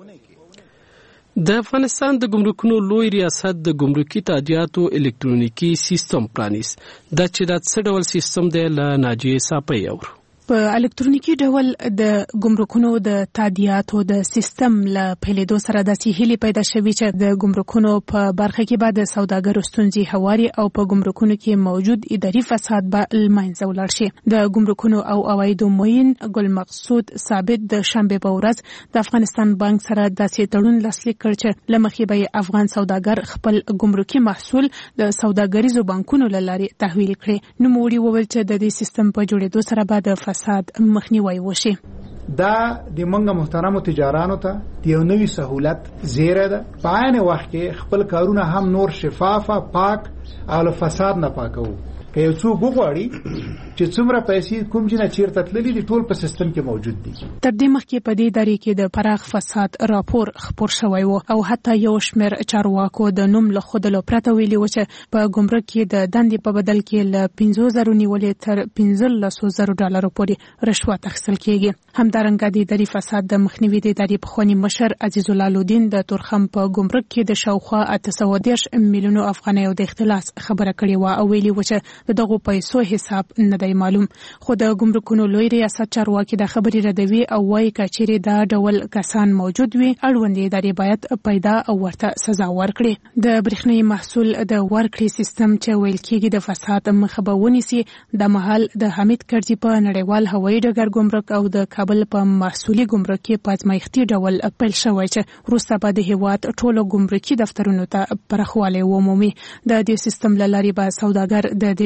S1: د افغانستان د ګمرکونو لوی ریاست د ګمرکي تادیاتو الکترونیکي سیستم پرانیست. دا چې دا څه ډول سیستم دی له ناجیې صافۍ اورو.
S2: په الکترونیکي ډول د ګمرکونو د تادیاتو د سیستم له پیلېدو سره داسې هیلې پیدا شوي چې د ګمرکونو په برخه کې به د سوداګرو ستونزې هواري او په ګمرکونو کې موجود اداري فساد به له منځه ولاړ شي. د ګمرکونو او عوایدو معین ګل مقصود ثابت د شنبې په ورځ د افغانستان بانک سره داسې تړون لاسلیک کړ چې له مخې به افغان سوداګر خپل ګمرکي محصول د سوداګریزو بانکونو له لارې تحویل کړي. نوموړي وویل چې د دې سیستم په جوړېدو سره به د فساد مخنیوي وشي.
S24: دا د منګه محترمو تجارانو ته د یو نوي سہولت زیره ده. په عین وخت کې خپل کارونه هم نور شفافه، پاک او له فساد نه پاکو. که یو څوک وغواړي چې څومره پیسې کوم جنه چیرته تللي دي ټول په سیستم کې موجود دي.
S2: تر دې مخکې په دې ادارې کې د پراخ فساد راپور خپور شوی و او حتی یو شمېر چارواکو د نوم له ښودلو پرته ویلي و چې په ګمرک کې د دندې په بدل کې له 15,000 نیولې تر 15,000 ډالرو پورې رشوت اخیستل کېږي. همدارنګه د اداري فساد د مخنیوي د ادارې پخواني مشر عزیز الله لودین د تورخم په ګمرک کې د شاوخوا 810 میلیونو افغانیو د اختلاس خبره کړې و او ویلي و چې د دغو پیسو حساب نه دی معلوم. خو د ګمرکونو لوی ریاست چارواکي د خبرې ردوي او وايي که چیرې دا ډول کسان موجود وي اړوندې ادارې باید پیدا او ورته سزا ورکړي. د برېښنايي محصول د ورکړې سیستم چې ویل کېږي د فساد مخه به ونیسي. د مهال د حمید کرزي په نړیوال هوایي ډګر ګمرک او د کابل په محصولي ګمرک کې په ازمایښتي ډول پیل شوی چې وروسته به د هیواد ټولو ګمرکي دفترونو ته پراخوالی ومومي. د دې سیستم له لارې به سوداګر د دې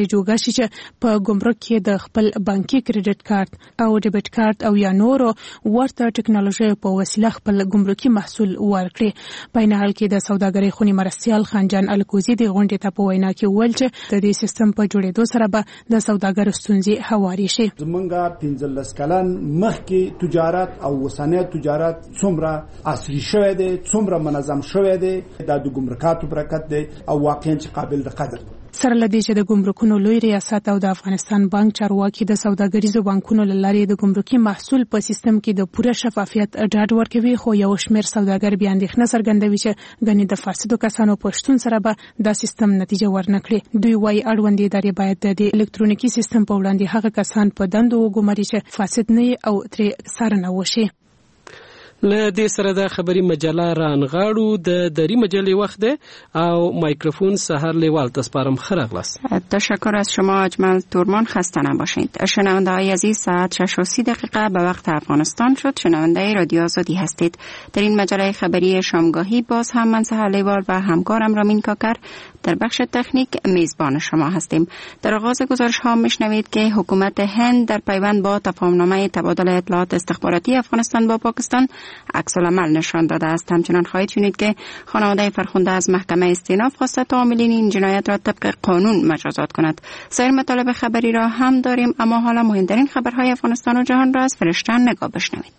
S4: پورې جوړ شي چې په ګمرک کې د خپل بانکي کریډټ کارت او ډیبټ کارت او یا نورو ورته ټکنالوژي په وسیله خپل ګمرکي محصول ورکړي. په نه حال کې د سوداګرۍ خونی مرستيال خانجان الکوزي د غونډې ته په وینا کې ویل چې د دې سیستم په جوړېدو سره به د سوداګرو ستونزې هواري شي.
S24: زمونږه 15 کلن مخکې تجارت او وسانه تجارت څومره عصري شوه دي، څومره منظم شوه دي، د ګمرکاتو برکت دي او واقعا قابل د قدر.
S4: سره لدی چې د ګمرکونو لوی ریاست او د افغانستان بانک چارواکي د سوداګریزو بانکونو لارې د ګمرکي محصول په سیستم کې د پوره شفافیت ډاډ ورکوي، خو یو شمېر سوداګر بیا اندېښنه څرګندوي چې غني د فاسدو کسانو په شتون سره به دا سیستم نتیجه ورنکړي. دوی وايي اړوندې ادارې باید د الکترونیکي سیستم په وړاندې هغه کسان په دندو وګماري چې فاسد نه او ترې څارنه وشي.
S1: له دې سره د خبري مجله رانغاړو د دری مجلې وخت ده او مایکروفون سحر لیوال تسپارم خرغلس.
S5: تشکر از شما اجمل تورمان، خسته نباشید. شنونده های عزیز، ساعت 6:30 به وقت افغانستان شد. شنونده رادیو آزادی هستید. در این مجله خبری شامگاهی باز هم من سحر لیوال و همکارم رامین کاکر در بخش تکنیک میزبان شما هستیم. در آغاز گزارش ها میشنوید که حکومت هند در پیوند با تفاهمنامه تبادل اطلاعات استخباراتی افغانستان با پاکستان عکس العمل نشان داده است. همچنان خواهید شنید که خانواده فرخنده از محکمه استئناف خواسته تا عاملین این جنایت را طبق قانون مجازات کند. سایر مطالب خبری را هم داریم، اما حالا مهمترین خبرهای افغانستان و جهان را از فرشتن نگاه بشنوید.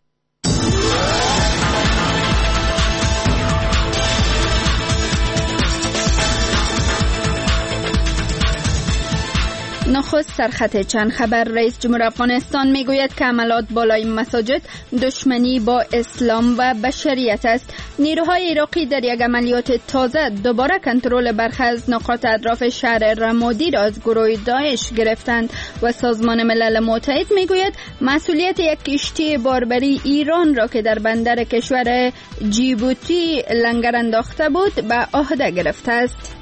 S9: نخست سرخط چند خبر. رئیس جمهور افغانستان میگوید که حملات بالای مساجد دشمنی با اسلام و بشریت است. نیروهای عراقی در یک عملیات تازه دوباره کنترل برخی از نقاط اطراف شهر رمادی را از گروه داعش گرفتند و سازمان ملل متحد میگوید مسئولیت یک کشتی باربری ایران را که در بندر کشور جیبوتی لنگر انداخته بود به عهده گرفته است.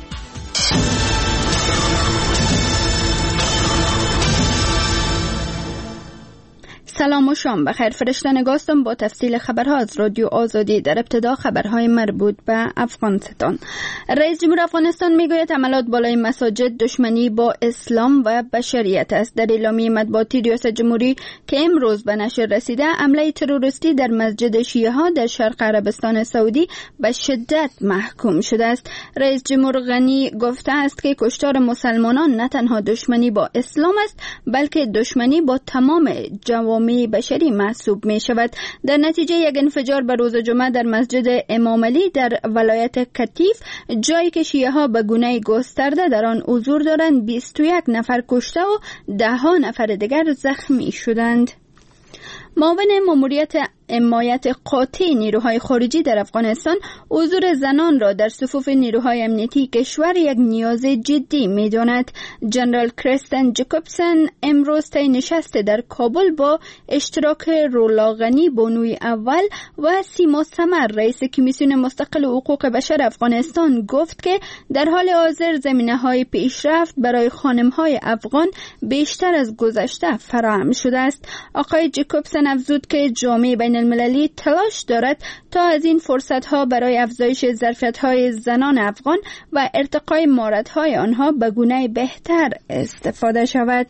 S9: سلام و شام بخیر. فرشته نگاستم با تفصیل خبرها از رادیو آزادی. در ابتدا خبرهای مربوط به افغانستان. رئیس جمهور افغانستان میگوید حملات بالای مساجد دشمنی با اسلام و بشریت است. در اعلامیه مطبوعاتی ریاست جمهوری که امروز به نشر رسیده، حمله تروریستی در مسجد شیعه ها در شرق عربستان سعودی به شدت محکوم شده است. رئیس جمهور غنی گفته است که کشتار مسلمانان نه تنها دشمنی با اسلام است، بلکه دشمنی با تمام جوامع بشری محسوب می شود. در نتیجه یک انفجار به روز جمعه در مسجد امام علی در ولایت کتیف، جایی که شیعه ها به گونه گسترده در آن حضور دارند، 21 نفر کشته و 10 نفر دیگر زخمی شدند. معاون ماموریت حمایت قاطع نیروهای خارجی در افغانستان حضور زنان را در صفوف نیروهای امنیتی کشور یک نیاز جدی می‌داند. جنرال کریستن جکوبسن امروز طی نشست در کابل با اشتراک رولا غنی بانوی اول و سیما سمر رئیس کمیسیون مستقل حقوق بشر افغانستان گفت که در حال حاضر زمینه‌های پیشرفت برای خانم‌های افغان بیشتر از گذشته فراهم شده است. آقای جکوبسن افزود که جامعه بین المللی تلاش دارد تا از این فرصت‌ها برای افزایش ظرفیت‌های زنان افغان و ارتقای مهارت‌های آنها به گونه بهتر استفاده شود.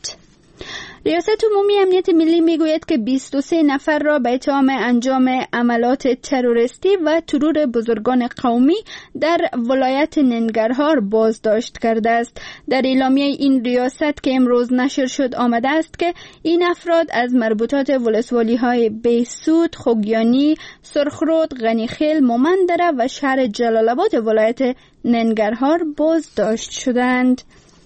S9: ریاست عمومی امنیت ملی میگوید که 23 نفر را به اتهام انجام عملات تروریستی و ترور بزرگان قومی در ولایت ننگرهار بازداشت کرده است. در اعلامیه این ریاست که امروز نشر شد آمده است که این افراد از مربوطات ولسوالی‌های بیسود، خوگیانی، سرخرود، غنیخیل، مومندره و شهر جلال آباد ولایت ننگرهار بازداشت شدند.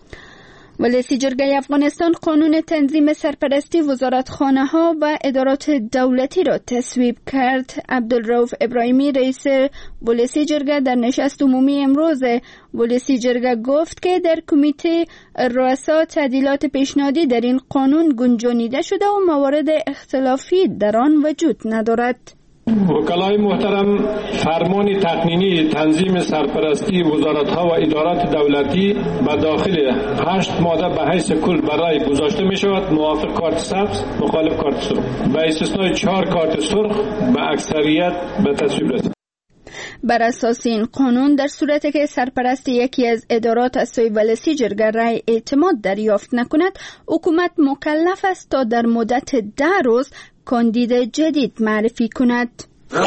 S9: ولسی جرگه افغانستان قانون تنظیم سرپرستی وزارتخانه‌ها و ادارات دولتی را تصویب کرد. عبدالرؤوف ابراهیمی رئیس ولسی جرگه در نشست عمومی امروز ولسی جرگه گفت که در کمیته رؤسا تعدیلات پیشنهادی در این قانون گنجانیده شده و موارد اختلافی در آن وجود ندارد.
S22: وکلای محترم، فرمان تقنینی تنظیم سرپرستی وزارت‌ها و ادارات دولتی به داخل 8 ماده به حیث کل برای گذاشته می شود. موافق کارت سبز، مخالف کارت سرخ. به استثنای 4 کارت سرخ به اکثریت به تصویب رسید.
S9: بر اساس این قانون در صورتی که سرپرست یکی از ادارات از سوی ولسی جرگه رای اعتماد دریافت نکند، حکومت مکلف است تا در مدت 10 روز کاندید جدید معرفی کند.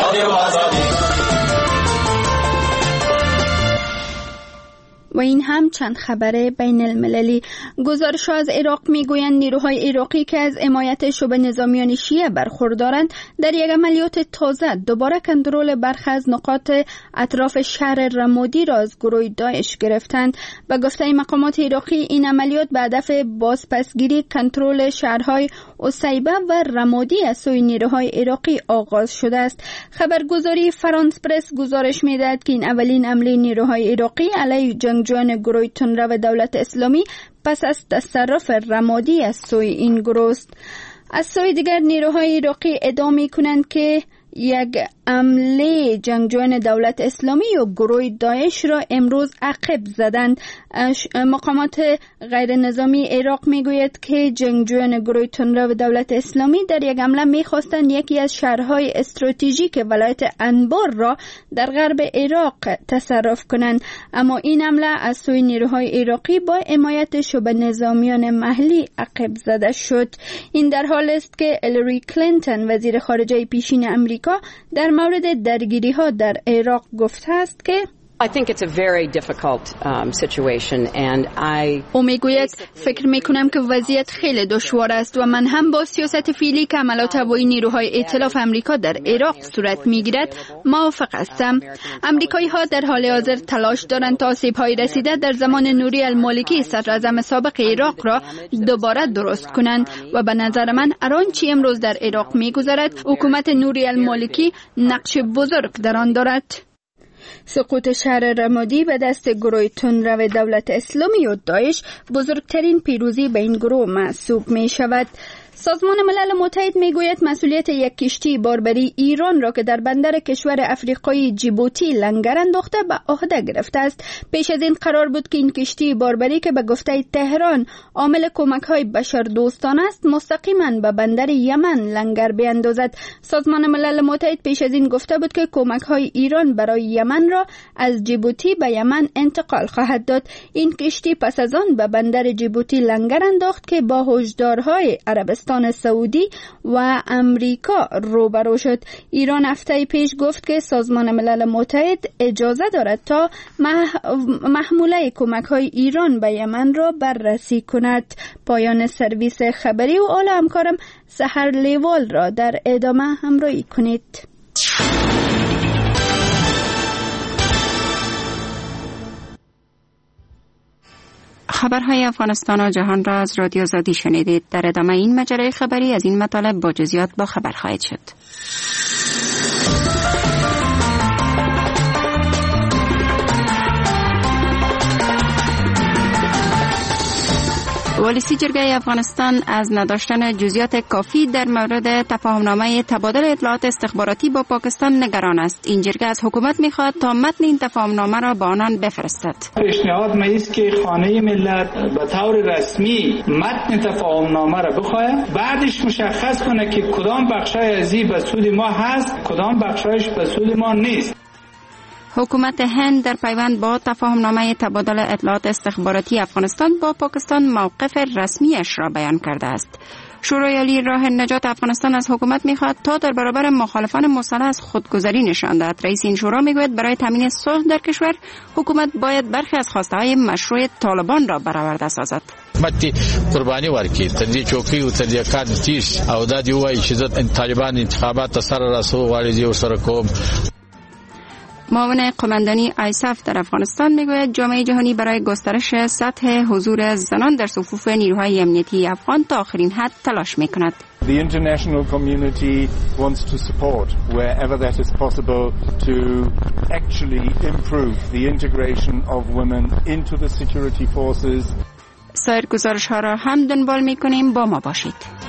S9: و این هم چند خبر بین المللی. گزارش از عراق میگویند نیروهای عراقی که از حمایت شبه نظامیان شیعه برخوردارند در یک عملیات تازه دوباره کنترل برخی از نقاط اطراف شهر رمادی را از گروه داعش گرفتند. به گفته مقامات عراقی این عملیات به هدف بازپسگیری کنترل شهرهای عصیبه و رمادی از سوی نیروهای عراقی آغاز شده است. خبرگزاری فرانس پرس گزارش میدهد که این اولین حمله نیروهای عراقی علیه جنگجویان گروه تندرو دولت اسلامی پس از تصرف رمادی از سوی این گروه است. از سوی دیگر نیروهای عراقی ادعا می‌کنند که یک حمله جنگجویان دولت اسلامی و گروه داعش را امروز عقب زدند. مقامات غیر نظامی عراق میگوید که جنگجویان گروه تندرو دولت اسلامی در یک حمله میخواستند یکی از شهرهای استراتژیک ولایت انبار را در غرب عراق تصرف کنند، اما این حمله از سوی نیروهای عراقی با حمایت شبه نظامیان محلی عقب زده شد. این در حال است که هیلاری کلینتون وزیر خارجه پیشین امریکا در مورد درگیری ها در عراق گفته است که او میگوید فکر میکنم که وضعیت خیلی دشوار است و من هم با سیاست فعلی که عملات هوایی نیروهای ائتلاف امریکا در عراق صورت میگیرد موافق هستم. امریکایی ها در حال حاضر تلاش دارند تا آسیب های رسیده در زمان نوری المالکی صدراعظم سابق عراق را دوباره درست کنند و به نظر من آنچه امروز در عراق میگذرد حکومت نوری المالکی نقش بزرگ در آن دارد. سقوط شهر رمادی به دست گروه تندرو دولت اسلامی و داعش بزرگترین پیروزی به این گروه محسوب می شود. سازمان ملل متحد میگوید مسئولیت یک کشتی باربری ایران را که در بندر کشور افریقایی جیبوتی لنگر انداخته به عهده گرفته است. پیش از این قرار بود که این کشتی باربری که به گفته تهران عامل کمک‌های بشردوستانه است مستقیما به بندر یمن لنگر بیاندازد. سازمان ملل متحد پیش از این گفته بود که کمک‌های ایران برای یمن را از جیبوتی به یمن انتقال خواهد داد. این کشتی پس از آن به بندر جیبوتی لنگر انداخت که با هشدارهای عربستان سعودی و امریکا روبرو شد. ایران هفته پیش گفت که سازمان ملل متحد اجازه دارد تا محموله کمک‌های ایران به یمن را بررسی کند. پایان سرویس خبری و آل همکارم سحر لیوال را در ادامه همراهی کنید.
S5: خبرهای افغانستان و جهان را از رادیو آزادی شنیدید. در ادامه این مجله خبری از این مطالب با جزئیات با خبر خواهید شد. ولسی جرگه افغانستان از نداشتن جزئیات کافی در مورد تفاهمنامه تبادل اطلاعات استخباراتی با پاکستان نگران است. این جرگه از حکومت می‌خواهد تا متن این تفاهمنامه را به آنان بفرستد.
S22: پیشنهاد ما است که خانه ملت به طور رسمی متن تفاهمنامه را بخواهد، بعدش مشخص کنه که کدام بخشای از این به سود ما هست، کدام بخشایش به سود ما نیست.
S5: حکومت هند در پیوند با تفاهمنامه تبادل اطلاعات استخباراتی افغانستان با پاکستان موقف رسمیش را بیان کرده است. شورای عالی راه نجات افغانستان از حکومت می‌خواهد تا در برابر مخالفان مسلح از خودگذری نشان دهد. رئیس این شورا میگوید برای تامین صلح در کشور حکومت باید برخی از خواسته‌های مشروع طالبان را برآورده سازد.
S3: متي قرباني ورکي تدې چوکي او تدې کار تیش او د دې وایي چې طالبان انتخابات سره راسو غواړي او سره کوم.
S5: معاون قماندانی آیساف در افغانستان میگوید جامعه جهانی برای گسترش سطح حضور زنان در صفوف نیروهای امنیتی افغان تا آخرین حد تلاش میکند.
S7: The international community wants to support wherever that is possible to actually improve the integration of women into the security forces.
S5: سایر گزارش ها را هم دنبال میکنیم، با ما باشید.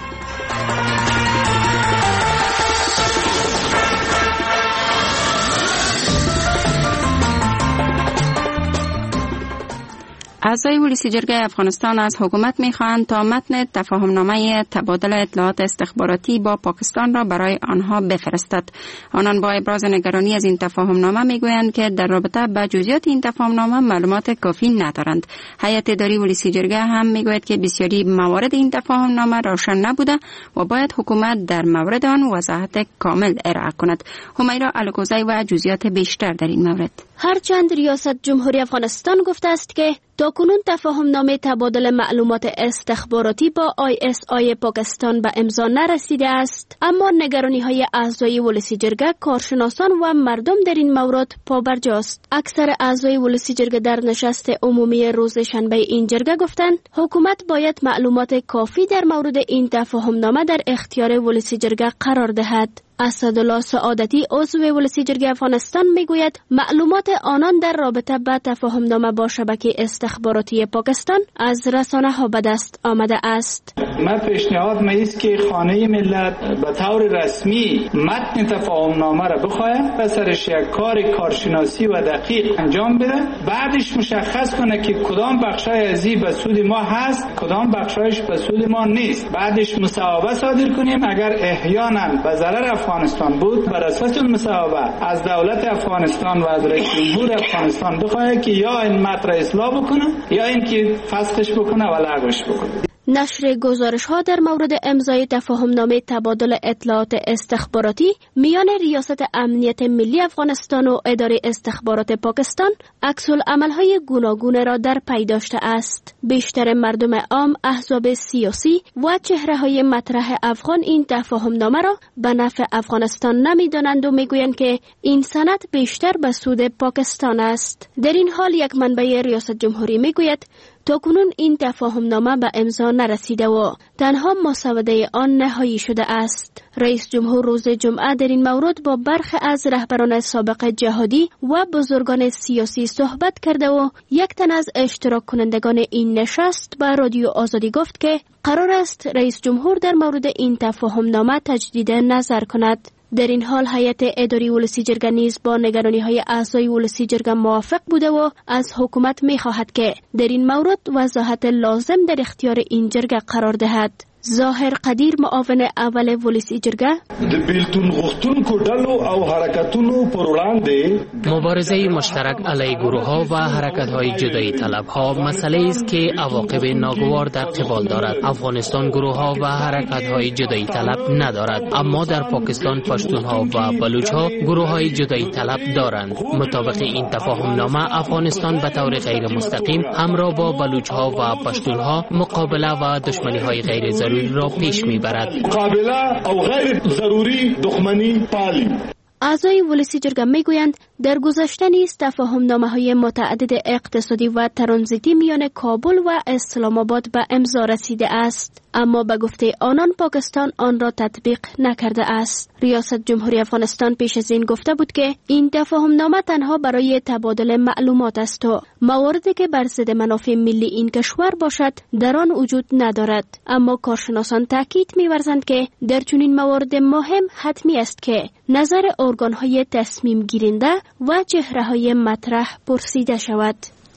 S5: اعضای ولسی جرگه افغانستان از حکومت می‌خواهند تا متن تفاهمنامه تبادل اطلاعات استخباراتی با پاکستان را برای آنها بفرستد. آنان با ابراز نگرانی از این تفاهمنامه میگویند که در رابطه با جزئیات این تفاهمنامه معلومات کافی ندارند. هیئت اداری ولسی جرگه هم میگوید که بسیاری موارد این تفاهمنامه روشن نبوده و باید حکومت در مورد آن وضاحت کامل ارائه کند. همیرا الکوزی و جزئیات بیشتر در این مورد.
S10: هرچند ریاست جمهوری افغانستان گفته است که تاکنون تفاهمنامه تبادل معلومات استخباراتی با ISI پاکستان به امضا نرسیده است، اما نگرانی‌های اعضای ولسی جرگه، کارشناسان و مردم در این مورد پابرجاست. اکثر اعضای ولسی جرگه در نشست عمومی روز شنبه این جرگه گفتند حکومت باید معلومات کافی در مورد این تفاهمنامه در اختیار ولسی جرگه قرار دهد. اسدالله سعادتی عضو ولسی جرگه افغانستان میگوید معلومات آنان در رابطه با تفاهمنامه با شبکه استخباراتی پاکستان از رسانه‌ها به دست آمده است.
S22: من پیشنهاد است که خانه ملت به طور رسمی متن تفاهمنامه را بخواهد و سرش یک کارشناسی و دقیق انجام بده، بعدش مشخص کنه که کدام بخشای از این به سود ما هست، کدام بخشایش به سود ما نیست. بعدش مصوبه صادر کنیم. اگر احیانا به ضرر افغانستان بود، بر اساس مصوبه از دولت افغانستان و از رئیس جمهور افغانستان بخواهد که یا این متن را اصلاح بکنه یا اینکه فسخش بکنه و لغوش بکنه.
S10: نشر گزارش‌ها در مورد امضای تفاهمنامه تبادل اطلاعات استخباراتی میان ریاست امنیت ملی افغانستان و اداره استخبارات پاکستان عکس‌العمل‌های گوناگون را در پی داشته است. بیشتر مردم عام، احزاب سیاسی و چهره‌های مطرح افغان این تفاهمنامه را به نفع افغانستان نمی‌دانند و میگویند که این سند بیشتر به سود پاکستان است. در این حال یک منبع ریاست جمهوری میگوید تاکنون این تفاهمنامه به امضا نرسیده و تنها مسوده آن نهایی شده است. رئیس جمهور روز جمعه در این مورد با برخی از رهبران سابق جهادی و بزرگان سیاسی صحبت کرده و یک تن از اشتراک کنندگان این نشست به رادیو آزادی گفت که قرار است رئیس جمهور در مورد این تفاهمنامه تجدید نظر کند. در این حال هیئت اداری ولسی جرگه نیز با نگرانی‌های اعضای ولسی جرگه موافق بوده و از حکومت می‌خواهد که در این مورد وضاحت لازم در اختیار این جرگه قرار دهد. ظاهر قدیر، معاون اول ولسی جرگه:
S11: د بیلتون غوښتونکو ډلو او حرکتونو پر وړاندې
S12: مبارزه مشترک علیه گروه‌ها و حرکت‌های جدایی طلب‌ها مسئله است که عواقب ناگوار در قبال دارد. افغانستان گروه‌ها و حرکت‌های جدایی طلب ندارد، اما در پاکستان پشتون‌ها و بلوچ‌ها گروه‌های جدایی طلب دارند. مطابق این تفاهمنامه افغانستان به طور غیر مستقیم همراه با بلوچ‌ها و پشتون‌ها مقابله و دشمنی‌های غیر ضروری را پیش میبرد.
S11: مقابله او غیر ضروری دښمنی پالی.
S10: اعضای ولسی جرگه میگویند در گذشته نیز تفاهمنامه‌های متعدد اقتصادی و ترانزیتی میان کابل و اسلام آباد به امضا رسیده است، اما به گفته آنان پاکستان آن را تطبیق نکرده است. ریاست جمهوری افغانستان پیش از این گفته بود که این تفاهمنامه تنها برای تبادل معلومات است و مواردی که بر ضد منافع ملی این کشور باشد در آن وجود ندارد. اما کارشناسان تاکید می‌ورزند که در چنین موارد مهم حتمی است که نظر ارگان‌های تصمیم گیرنده و چهره‌های مطرح پرسیده شود.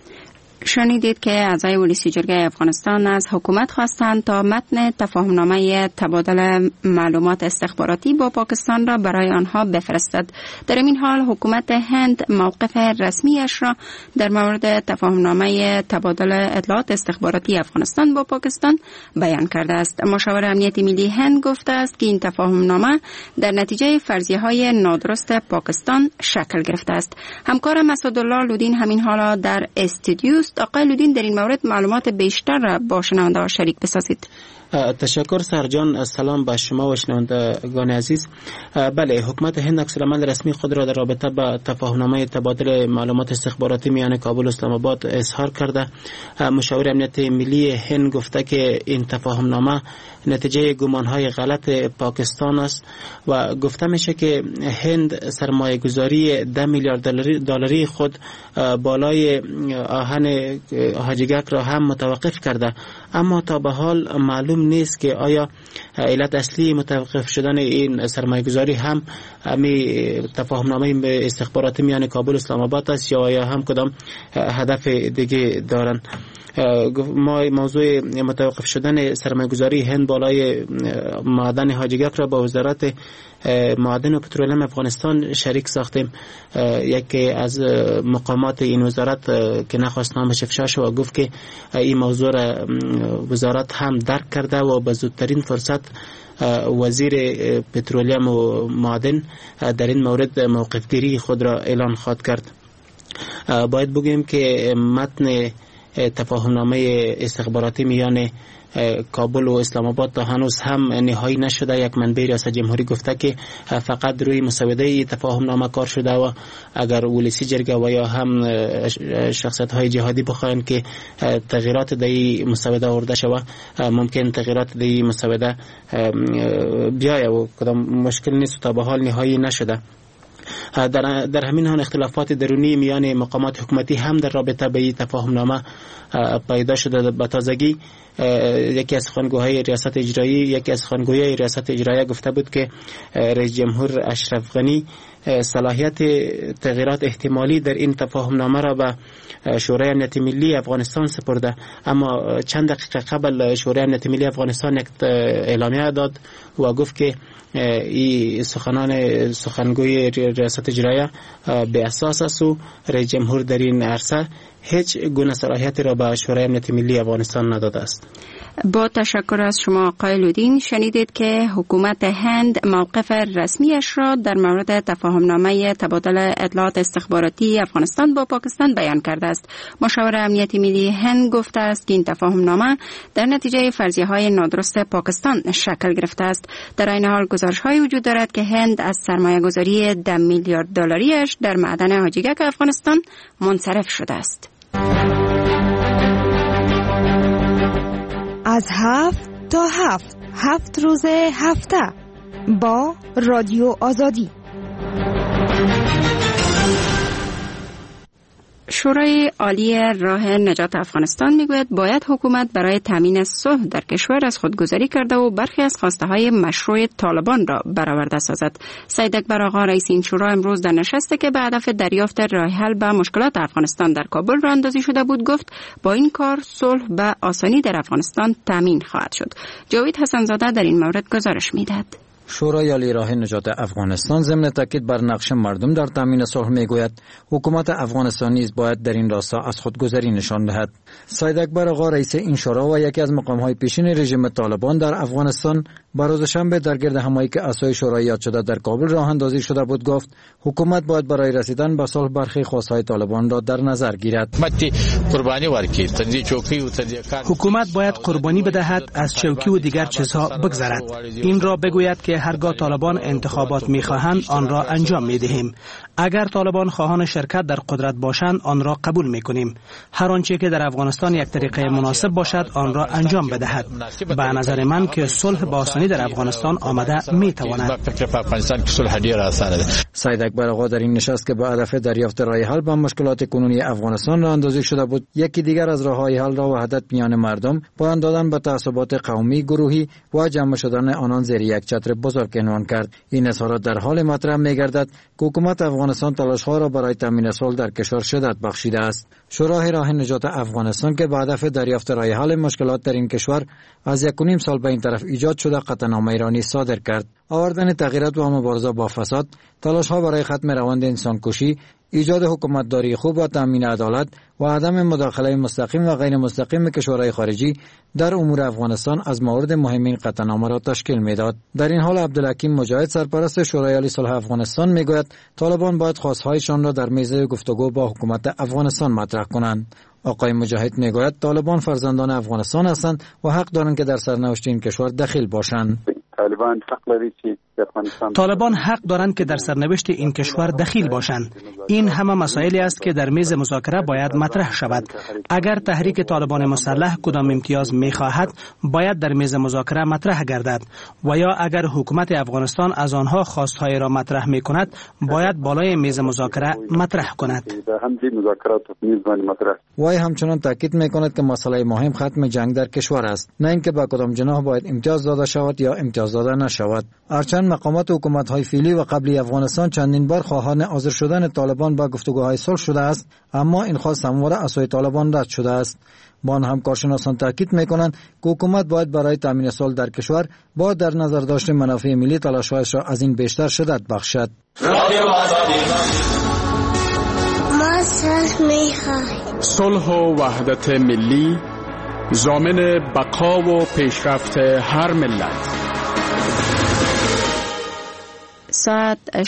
S5: شنیدید که اعضای ولسی جرگه افغانستان از حکومت خواستند تا متن تفاهمنامه تبادل معلومات استخباراتی با پاکستان را برای آنها بفرستد. در این حال حکومت هند موقف رسمیش را در مورد تفاهمنامه تبادل اطلاعات استخباراتی افغانستان با پاکستان بیان کرده است. مشاور امنیت ملی هند گفته است که این تفاهمنامه در نتیجه فرضیه‌های نادرست پاکستان شکل گرفته است. همکارم اسدالله لودین همین حالا در استودیو. آقای لودین، در این مورد معلومات بیشتر را با شنونده‌ها شریک بسازید.
S19: تشکر سرجان. سلام به شما و شنوندگان عزیز. بله، حکومت هند عکس‌العمل رسمی خود را در رابطه با تفاهمنامه تبادل معلومات استخباراتی میان کابل و اسلام آباد اظهار کرده. مشاور امنیت ملی هند گفته که این تفاهمنامه نتیجه گمانهای غلط پاکستان است و گفته میشه که هند سرمایه گذاری 10 میلیارد دلاری خود بالای آهن حاجیگک را هم متوقف کرده، اما تا به حال معلوم نیست که آیا علت اصلی متوقف شدن این سرمایه‌گذاری هم همین تفاهمنامه استخباراتی میان کابل و اسلام آباد است یا آیا هم کدام هدف دیگه دارن. ما موضوع متوقف شدن سرمایه‌گذاری هند بالای معدن حاجیگک را با وزارت معدن و پترولیم افغانستان شریک ساختیم. یکی از مقامات این وزارت که نخواست نامش افشا شد و گفت که این موضوع را وزارت هم درک کرده و به زودترین فرصت وزیر پترولیم و معدن در این مورد موقف گیری خود را اعلان خواهد کرد. باید بگیم که متن تفاهمنامه استخباراتی میان کابل و اسلام آباد تا هنوز هم نهایی نشده. یک منبع ریاست جمهوری گفته که فقط روی مسوده تفاهمنامه کار شده و اگر ولسی جرگه و یا هم شخصیت های جهادی بخواین که تغییرات در این مسوده آورده شود ممکن تغییرات در این مسوده بیاید و کدام مشکل نیست و تا به حال نهایی نشده. در همین حال اختلافات درونی میان مقامات حکومتی هم در رابطه به این تفاهمنامه پیدا شده. به تازگی یکی از سخنگوهای ریاست اجرایی ریاست اجرایی گفته بود که رئیس جمهور اشرف غنی صلاحیت تغییرات احتمالی در این تفاهمنامه را به شورای امنیت ملی افغانستان سپرده. اما چند دقیقه قبل شورای امنیت ملی افغانستان یک اعلامیه داد و گفت که این سخنگوی ریاست اجرایی به اساس است و رئیس جمهور در این عرصه هیچ گونه صلاحیتی را به شورای امنیت ملی افغانستان نداده است.
S5: با تشکر از شما آقای لودین. شنیدید که حکومت هند موقف رسمیش را در مورد تفاهمنامه تبادل اطلاعات استخباراتی افغانستان با پاکستان بیان کرده است. مشاور امنیتی ملی هند گفته است که این تفاهمنامه در نتیجه فرضیه‌های نادرست پاکستان شکل گرفته است. در این حال گزارش‌هایی وجود دارد که هند از سرمایه‌گذاری 10 میلیارد دلاریش در معدن حاجیگک افغانستان منصرف شده است.
S6: از 7 تا 7 روز هفته با رادیو آزادی.
S5: شورای عالی راه نجات افغانستان میگوید باید حکومت برای تامین صلح در کشور از خودگذری کرده و برخی از خواسته های مشروع طالبان را برآورده سازد. سید اکبر آقا رئیس این شورا امروز در نشستی که به هدف دریافت راه حل به مشکلات افغانستان در کابل راه اندازی شده بود گفت با این کار صلح به آسانی در افغانستان تامین خواهد شد. جاوید حسن‌زاده در این مورد گزارش میدهد.
S13: شورای عالی راه نجات افغانستان ضمن تاکید بر نقش مردم در تامین صلح میگوید حکومت افغانستان نیز باید در این راستا از خودگذری نشان دهد. سید اکبر آقا رئیس این شورا و یکی از مقام‌های پیشین رژیم طالبان در افغانستان بر روز شنبه در گرد همایی که اعضای شورای یاد شده در کابل راه اندازی شده بود گفت حکومت باید برای رسیدن به صلح برخی خواست‌های طالبان را در نظر گیرد.
S16: حکومت باید قربانی بدهد از چوکی و دیگر چیزها بگذرد. این را بگوید که هرگاه طالبان انتخابات می‌خواهند آن را انجام می‌دهیم. اگر طالبان خواهان شرکت در قدرت باشند آن را قبول می‌کنیم. هر آنچه که در افغانستان یک طریقه مناسب باشد آن را انجام بدهد. به نظر من که صلح با آسانی در افغانستان آمده می‌تواند.
S13: سید اکبر آقا در این نشست که به هدف دریافت راه حل به مشکلات کنونی افغانستان راه اندازی شده بود یکی دیگر از راه‌های حل را وحدت میان مردم، پایان دادن به تعصبات قومی، گروهی و جمع شدن آنان زیر یک چتر بزرگ عنوان کرد. این اظهارات در حال مطرح می‌گردد که حکومت افغانستان تلاش‌ها را برای تامین صلح در کشور شدت بخشیده است. شورای راه نجات افغانستان که به هدف دریافت راه حل مشکلات در این کشور از 1.5 سال به این طرف ایجاد شده قطعنامه ایرانی صادر کرد. آوردن تغییرات و مبارزه با فساد، تلاش‌ها برای ختم روند انسانکشی، ایجاد حکومتداری خوب و تامین عدالت و عدم مداخله مستقیم و غیر مستقیم کشورهای خارجی در امور افغانستان از موارد مهم این قطعنامه را تشکیل میداد. در این حال عبدالحکیم مجاهد سرپرست شورای عالی صلح افغانستان میگوید طالبان باید خواستهایشان را در میز گفتگو با حکومت افغانستان مطرح کنند. آقای مجاهد میگوید طالبان فرزندان افغانستان هستند و حق دارند که در سرنوشت این کشور دخیل باشند.
S17: طالبان حق لري چې
S16: طالبان حق دارند که در سرنوشت این کشور دخیل باشند. این همه مسائلی است که در میز مذاکره باید مطرح شود. اگر تحریک طالبان مسلح کدام امتیاز می‌خواهد باید در میز مذاکره مطرح گردد و یا اگر حکومت افغانستان از آنها خواستهای را مطرح می‌کند باید بالای میز مذاکره مطرح کند.
S13: وای همچنان تاکید می‌کند که مسئله مهم ختم جنگ در کشور است، نه اینکه با کدام جناح باید امتیاز داده شود یا امتیاز داده نشود. هرچند مقامات حکومت‌های فعلی و قبلی افغانستان چندین بار خواهان حاضر شدن طالبان با گفتگوهای صلح شده است، اما این خواست همواره از سوی طالبان رد شده است. با آن هم کارشناسان تاکید می‌کنند که حکومت باید برای تامین صلح در کشور با در نظر داشتن منافع ملی تلاش‌هایش را از این بیشتر شدت بخشد.
S15: صلح و وحدت ملی ضامن بقا و پیشرفت هر ملت.
S5: ساعت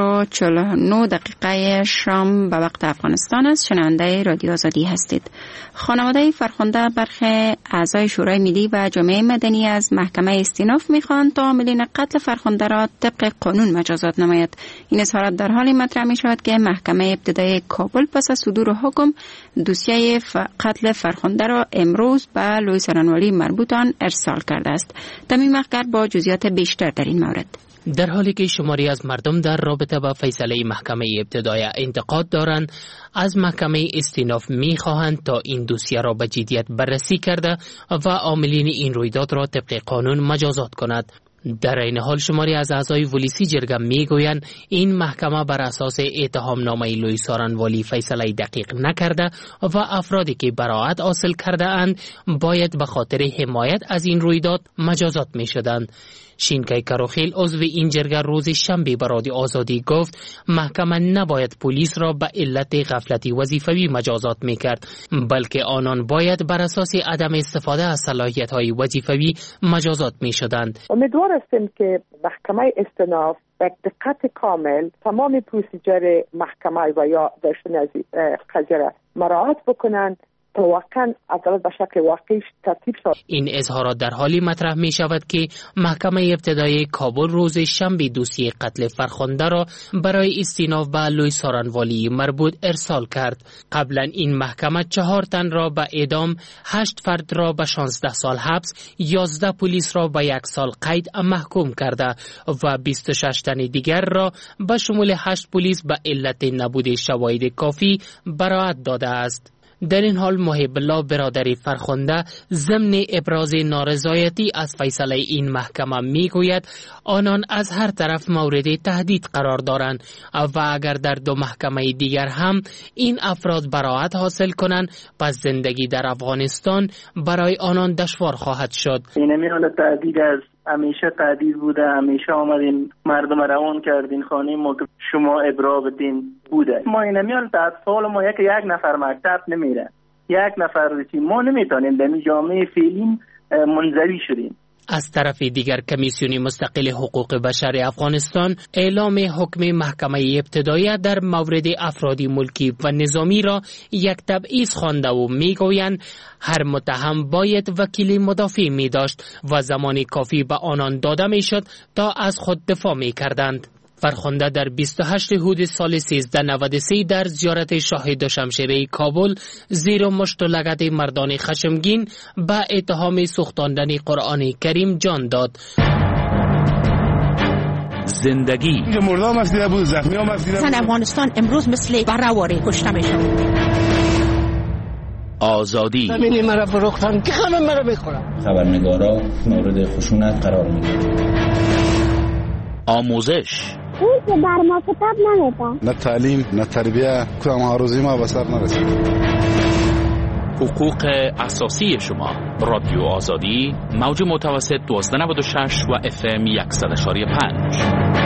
S5: 6:49 شام به وقت افغانستان است. شنونده رادیو آزادی هستید. خانواده فرخنده برخی اعضای شورای ملی و جامعه مدنی از محکمه استیناف می‌خواهند تا عاملین قتل فرخنده را طبق قانون مجازات نماید. این اظهارات در حالی مطرح می‌شود که محکمه ابتدایی کابل پس از صدور حکم دوسیه قتل فرخنده را امروز به لوی سرانوالی مربوط آن ارسال کرده است. تمیم اخگر با جزئیات بیشتر در این مورد.
S12: در حالی که شماری از مردم در رابطه با فیصله محکمه ابتدایی انتقاد دارند، از محکمه استیناف می‌خواهند تا این دوسیه را به جدیت بررسی کرده و عاملین این رویداد را طبق قانون مجازات کند. در این حال شماری از اعضای ولیسی جرگه میگویند این محکمه بر اساس اتهامنامه لوی سارنوالی فیصله دقیق نکرده و افرادی که براءت حاصل کرده اند باید به خاطر حمایت از این رویداد مجازات می شدند. شینکای کروخیل عضو این جرگه روز شنبه به رادیو آزادی گفت محکمه نباید پلیس را به علت غفلتی وظیفوی مجازات میکرد، بلکه آنان باید بر اساس عدم استفاده از صلاحیت‌های وظیفوی مجازات میشدند.
S17: امیدوار هستیم که محکمه استیناف با دقت کامل تمام پروسیجر محکمه و یا داشتن از قضیه را مراعات بکنند تا واقعا عدالت به شکل واقعی ترتیب شود.
S12: این اظهارات در حالی مطرح می شود که محکمه ابتدایی کابل روز شنبه دوسیه قتل فرخنده را برای استیناف به لوی سارنوالی مربوط ارسال کرد. قبلا این محکمه 4 تن را به اعدام، 8 فرد را به 16 سال حبس، 11 پلیس را به 1 سال قید محکوم کرده و 26 تن دیگر را به شمول 8 پلیس به علت نبود شواهد کافی براءت داده است. در این حال محب الله برادری فرخنده ضمن ابراز نارضایتی از فیصله این محکمه میگوید آنان از هر طرف مورد تهدید قرار دارند و اگر در 2 محکمه دیگر هم این افراد براءت حاصل کنند پس زندگی در افغانستان برای آنان دشوار خواهد شد.
S18: این میان تهدید است، همیشه تهدید بوده، همیشه آمدین مردم روان کردین خانه ما که شما ابرا بدین بوده. ما این میان تا سال ما یک نفر مکتب نمیره، 1 نفر رسی ما نمیتونیم در جامعه فعلی منزوی شدیم.
S12: از طرف دیگر کمیسیون مستقل حقوق بشر افغانستان اعلام حکم محکمه ابتدایی در مورد افراد ملکی و نظامی را یک تبعیض خوانده و میگویند هر متهم باید وکیل مدافع می داشت و زمان کافی به آنان داده می شد تا از خود دفاع می کردند. فرخنده در 28 حود سال 1393 در زیارت شاه دوشمشیره کابل زیر مشت و لگد مردان خشمگین به اتهام سوختاندن قرآن کریم جان داد.
S20: زندگی
S25: مردم مسئله بود، زخمی ها مسئله بود.
S26: افغانستان امروز مثل برهواره کشته میشه.
S20: آزادی
S25: همین مرا فروختن که همه مرا بخورن.
S27: خبرنگارا مورد خشونت قرار میگیرن.
S20: آموزش
S28: اون که بر ما کتاب نمیده،
S25: نه تعلیم نه تربیه، کدام آروزی ما به سر نرسید.
S20: حقوق اساسی شما. رادیو آزادی موج متوسط 1296 و FM 100.5.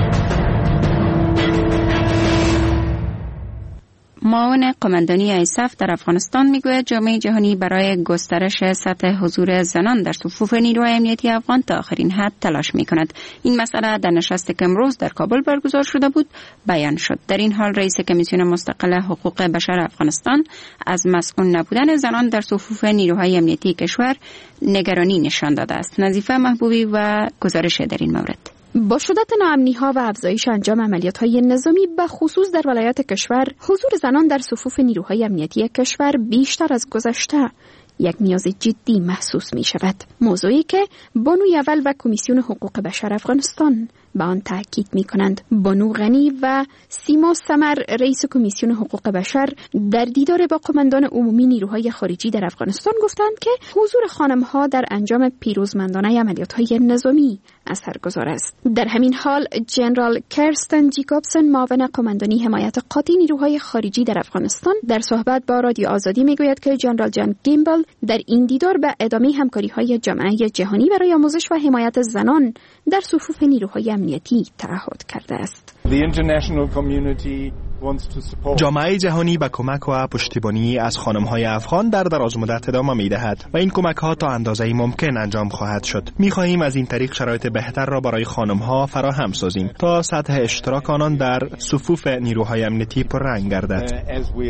S5: معاون قماندانی ایساف در افغانستان میگوید جامعه جهانی برای گسترش سطح حضور زنان در صفوف نیروهای امنیتی افغان تا آخرین حد تلاش میکند. این مسئله در نشستی که امروز در کابل برگزار شده بود بیان شد. در این حال رئیس کمیسیون مستقل حقوق بشر افغانستان از مسئول نبودن زنان در صفوف نیروهای امنیتی کشور نگرانی نشان داده است. نظیفه محبوبی و گزارش در این مورد.
S9: با شدت ناامنی‌ها و افزایش انجام عملیات‌های نظامی به خصوص در ولایات کشور، حضور زنان در صفوف نیروهای امنیتی کشور بیشتر از گذشته یک نیاز جدی محسوس می شود. موضوعی که بانوی اول و کمیسیون حقوق بشر افغانستان به آن تاکید می کنند. بانو غنی و سیما سمر رئیس کمیسیون حقوق بشر در دیدار با قماندان عمومی نیروهای خارجی در افغانستان گفتند که حضور خانم‌ها در انجام پیروزمندانه عملیات‌های نظامی اثرگذار است. در همین حال جنرال کرستن جیکوبسن معاون قماندانی حمایت قاطع نیروهای خارجی در افغانستان در صحبت با رادیو آزادی میگوید که جنرال جان گیمبل در این دیدار به ادامه همکاری‌های جامعه جهانی برای آموزش و حمایت زنان در صفوف نیروهای امنیتی تعهد کرده است.
S1: جامعه جهانی به کمک و پشتیبانی از خانم‌های افغان در دراز مدت ادامه می‌دهد و این کمک‌ها تا اندازه‌ای ممکن انجام خواهد شد. می‌خواهیم از این طریق شرایط بهتر را برای خانم‌ها فراهم سازیم تا سطح اشتراک آنان در صفوف نیروهای امنیتی پررنگ گردد.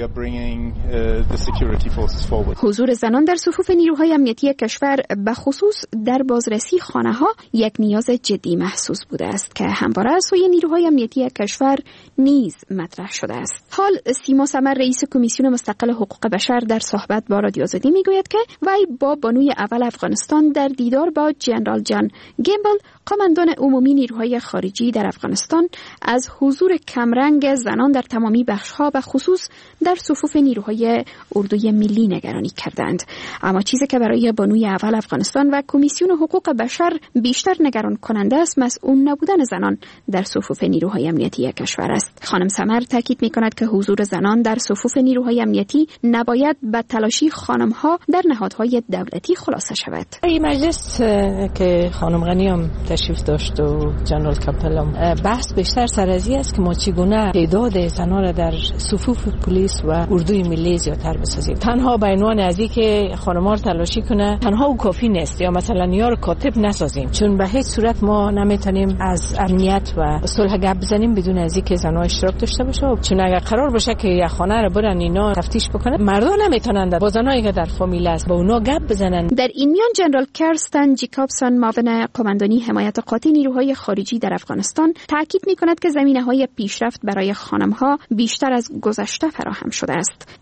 S9: حضور زنان در صفوف نیروهای امنیتی کشور به خصوص در بازرسی خانه‌ها یک نیاز جدی محسوس بوده است که همواره از سوی نیروهای امنیتی کشور نیز مطرح شده است. حال سیما سمر رئیس کمیسیون مستقل حقوق بشر در صحبت با رادیو آزادی میگوید که وی با بانوی اول افغانستان در دیدار با جنرال جان گیمبل قماندان عمومی نیروهای خارجی در افغانستان از حضور کمرنگ زنان در تمامی بخش‌ها و خصوص در صفوف نیروهای اردوی ملی نگرانی کردند. اما چیزی که برای بانوی اول افغانستان و کمیسیون حقوق بشر بیشتر نگران کننده است مسئول نبودن زنان در صفوف نیروهای امنیتی کشور است. خانم سمر تاکید می‌کند که حضور زنان در صفوف نیروهای امنیتی نباید به تلاشی خانم‌ها در نهادهای دولتی خلاصه شود.
S2: این مجلس که خانم غنی هم تشریف داشت و جنرال کمپل هم بحث بیشتر سر از این است که ما چگونه تعداد زنان را در صفوف پلیس و اردوی ملی زیادتر بسازیم. تنها به عنوان از اینکه خانم‌ها رو تلاشی کنه تنها او کافی نیست، یا مثلا یار کاتب نسازیم، چون به هیچ صورت ما نمیتونیم از امنیت و صلح گپ بزنیم بدون از اینکه زن‌ها اشتراک داشته باشه. چون اگر قرار باشه که یک خانه رو برن اینا تفتیش بکنه، مردان نمیتونن با زنایی که در فامیل است با اونا گپ بزنن.
S9: در این میان جنرال کرستن جیکوبسن معاون قماندانی حمایت قاطع نیروهای خارجی در افغانستان تاکید می‌کند که زمینه‌های پیشرفت برای خانم‌ها بیشتر از گذشته فراهم شده است.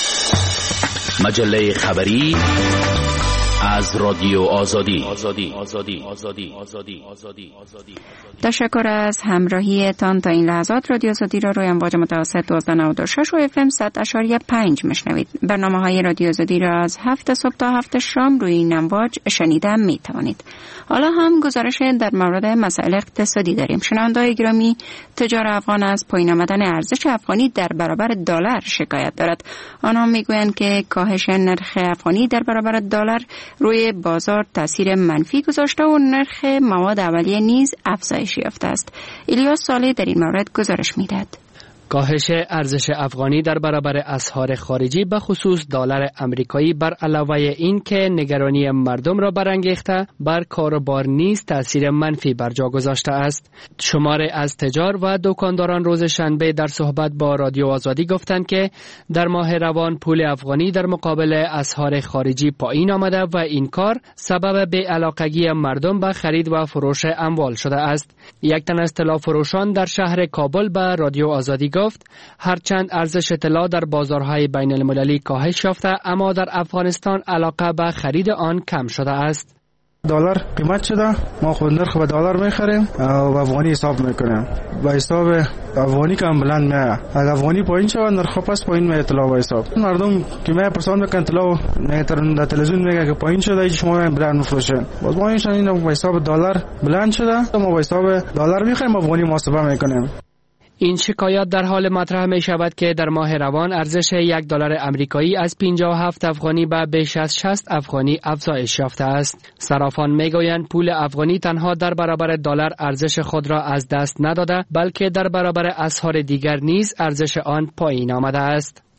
S20: مجله خبری از رادیو آزادی.
S5: تشکر از همراهیتان. تا این لحظات رادیو آزادی را روی امواج متوسط 1296 و FM 100.5 میشنوید. برنامه‌های رادیو آزادی را از 7 صبح تا 7 شام روی این امواج شنیده میتوانید. حالا هم گزارش در مورد مسائل اقتصادی داریم. شنونده‌های گرامی، تجار افغان از پایین آمدن ارزش افغانی در برابر دلار شکایت دارد. آنها میگویند که کاهش نرخ افغانی در برابر دلار روی بازار تاثیر منفی گذاشته و نرخ مواد اولیه نیز افزایش یافته است. الیاس صالح در این مورد گزارش می‌دهد.
S12: کاهش ارزش افغانی در برابر اسعار خارجی به خصوص دلار آمریکایی بر علاوه این که نگرانی مردم را برانگیخته بر کاروبار نیز تاثیر منفی بر جا گذاشته است. شماری از تجار و دکانداران روز شنبه در صحبت با رادیو آزادی گفتند که در ماه روان پول افغانی در مقابل اسعار خارجی پایین آمده و این کار سبب بی‌علاقگی مردم به خرید و فروش اموال شده است. یک تن از طلا فروشان در شهر کابل به رادیو آزادی گفت هرچند ارزش طلا در بازارهای بین المللی کاهش یافته اما در افغانستان علاقه به خرید آن کم شده است.
S4: دلار قیمت شده، ما خود نرخ به دلار میخریم و افغانی حساب میکنیم. با حساب افغانی کم بلند میاد. اگر افغانی پایین شود نرخ پس پایین میاد طلا با حساب. مردم که می پسند میکنن طلا نمیتونن در تلویزیون میگه که پایین شده شما بلند میفروشن. باز ما این با حساب دلار بلند شده، ما با حساب دلار میخریم افغانی محاسبه میکنیم.
S12: این شکایات در حال مطرح می شود که در ماه روان ارزش $1 آمریکایی از 57 افغانی به بیش از 60 افغانی افزایش یافته است. صرافان می گویند پول افغانی تنها در برابر دلار ارزش خود را از دست نداده بلکه در برابر اسعار دیگر نیز ارزش آن پایین آمده است.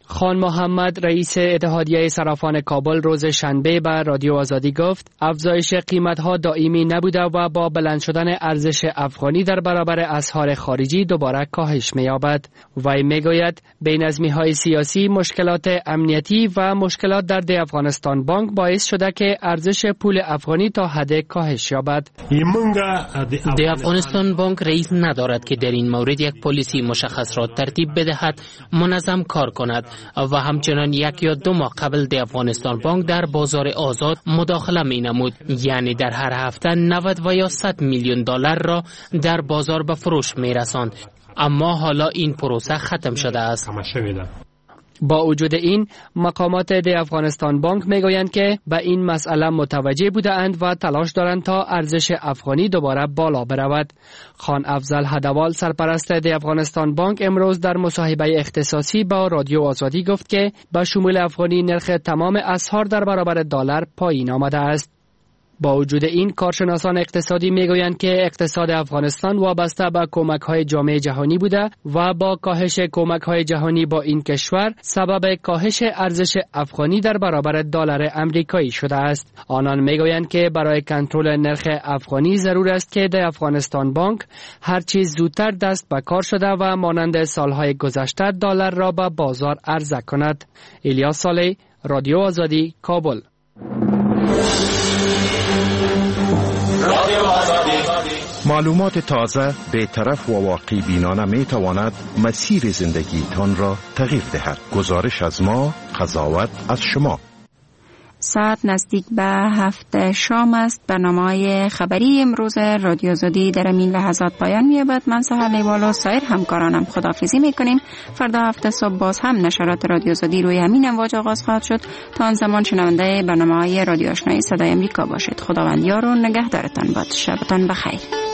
S3: خان محمد رئیس اتحادیه صرافان کابل روز شنبه به رادیو آزادی گفت افزایش قیمت‌ها دائمی نبوده و با بلند شدن ارزش افغانی در برابر اسعار خارجی دوباره کاهش می‌یابد. وی میگوید بی‌نظمی‌های سیاسی، مشکلات امنیتی و مشکلات در دی افغانستان بانک باعث شده که ارزش پول افغانی تا حد کاهش یابد.
S12: دی افغانستان بانک رئیس ندارد که در این مورد یک پالیسی مشخص را ترتیب بدهد، منظم کار کند و همچنان 1 یا 2 ماه قبل دی افغانستان بانک در بازار آزاد مداخله می نمود، یعنی در هر هفته 90 و یا 100 میلیون دلار را در بازار به فروش می رساند. اما حالا این پروسه ختم شده است.
S3: با وجود این مقامات دی افغانستان بانک میگویند که به این مسئله متوجه بودند و تلاش دارند تا ارزش افغانی دوباره بالا برود. خان افضل هدوال سرپرست دی افغانستان بانک امروز در مصاحبه اختصاصی با رادیو آزادی گفت که به شمول افغانی نرخ تمام اسعار در برابر دلار پایین آمده است. با وجود این کارشناسان اقتصادی میگویند که اقتصاد افغانستان وابسته به کمک‌های جامعه جهانی بوده و با کاهش کمک‌های جهانی با این کشور سبب کاهش ارزش افغانی در برابر دلار آمریکایی شده است. آنان میگویند که برای کنترل نرخ افغانی ضرور است که در افغانستان بانک هر چیز زودتر دست به کار شده و مانند سالهای گذشته دلار را به بازار عرضه کند. الیاس صالح، رادیو آزادی، کابل.
S7: معلومات تازه، بی‌طرف و واقعی بینانه می تواند مسیر زندگی تان را تغییر دهد. گزارش از ما، قضاوت از شما.
S5: ساعت نزدیک به 7 شام است. برنامه‌های خبری امروز رادیو آزادی در این لحظات پایان می‌یابد. من سهر لیوال و سایر همکارانم خداحافظی می‌کنیم. فردا 7 صبح باز هم نشرات رادیو آزادی روی همین امواج آغاز خواهد شد. تا آن زمان شنونده برنامه‌های رادیو آشنایی صدای آمریکا باشید. خداوند یار و نگهدارتان باد. شبتان بخیر.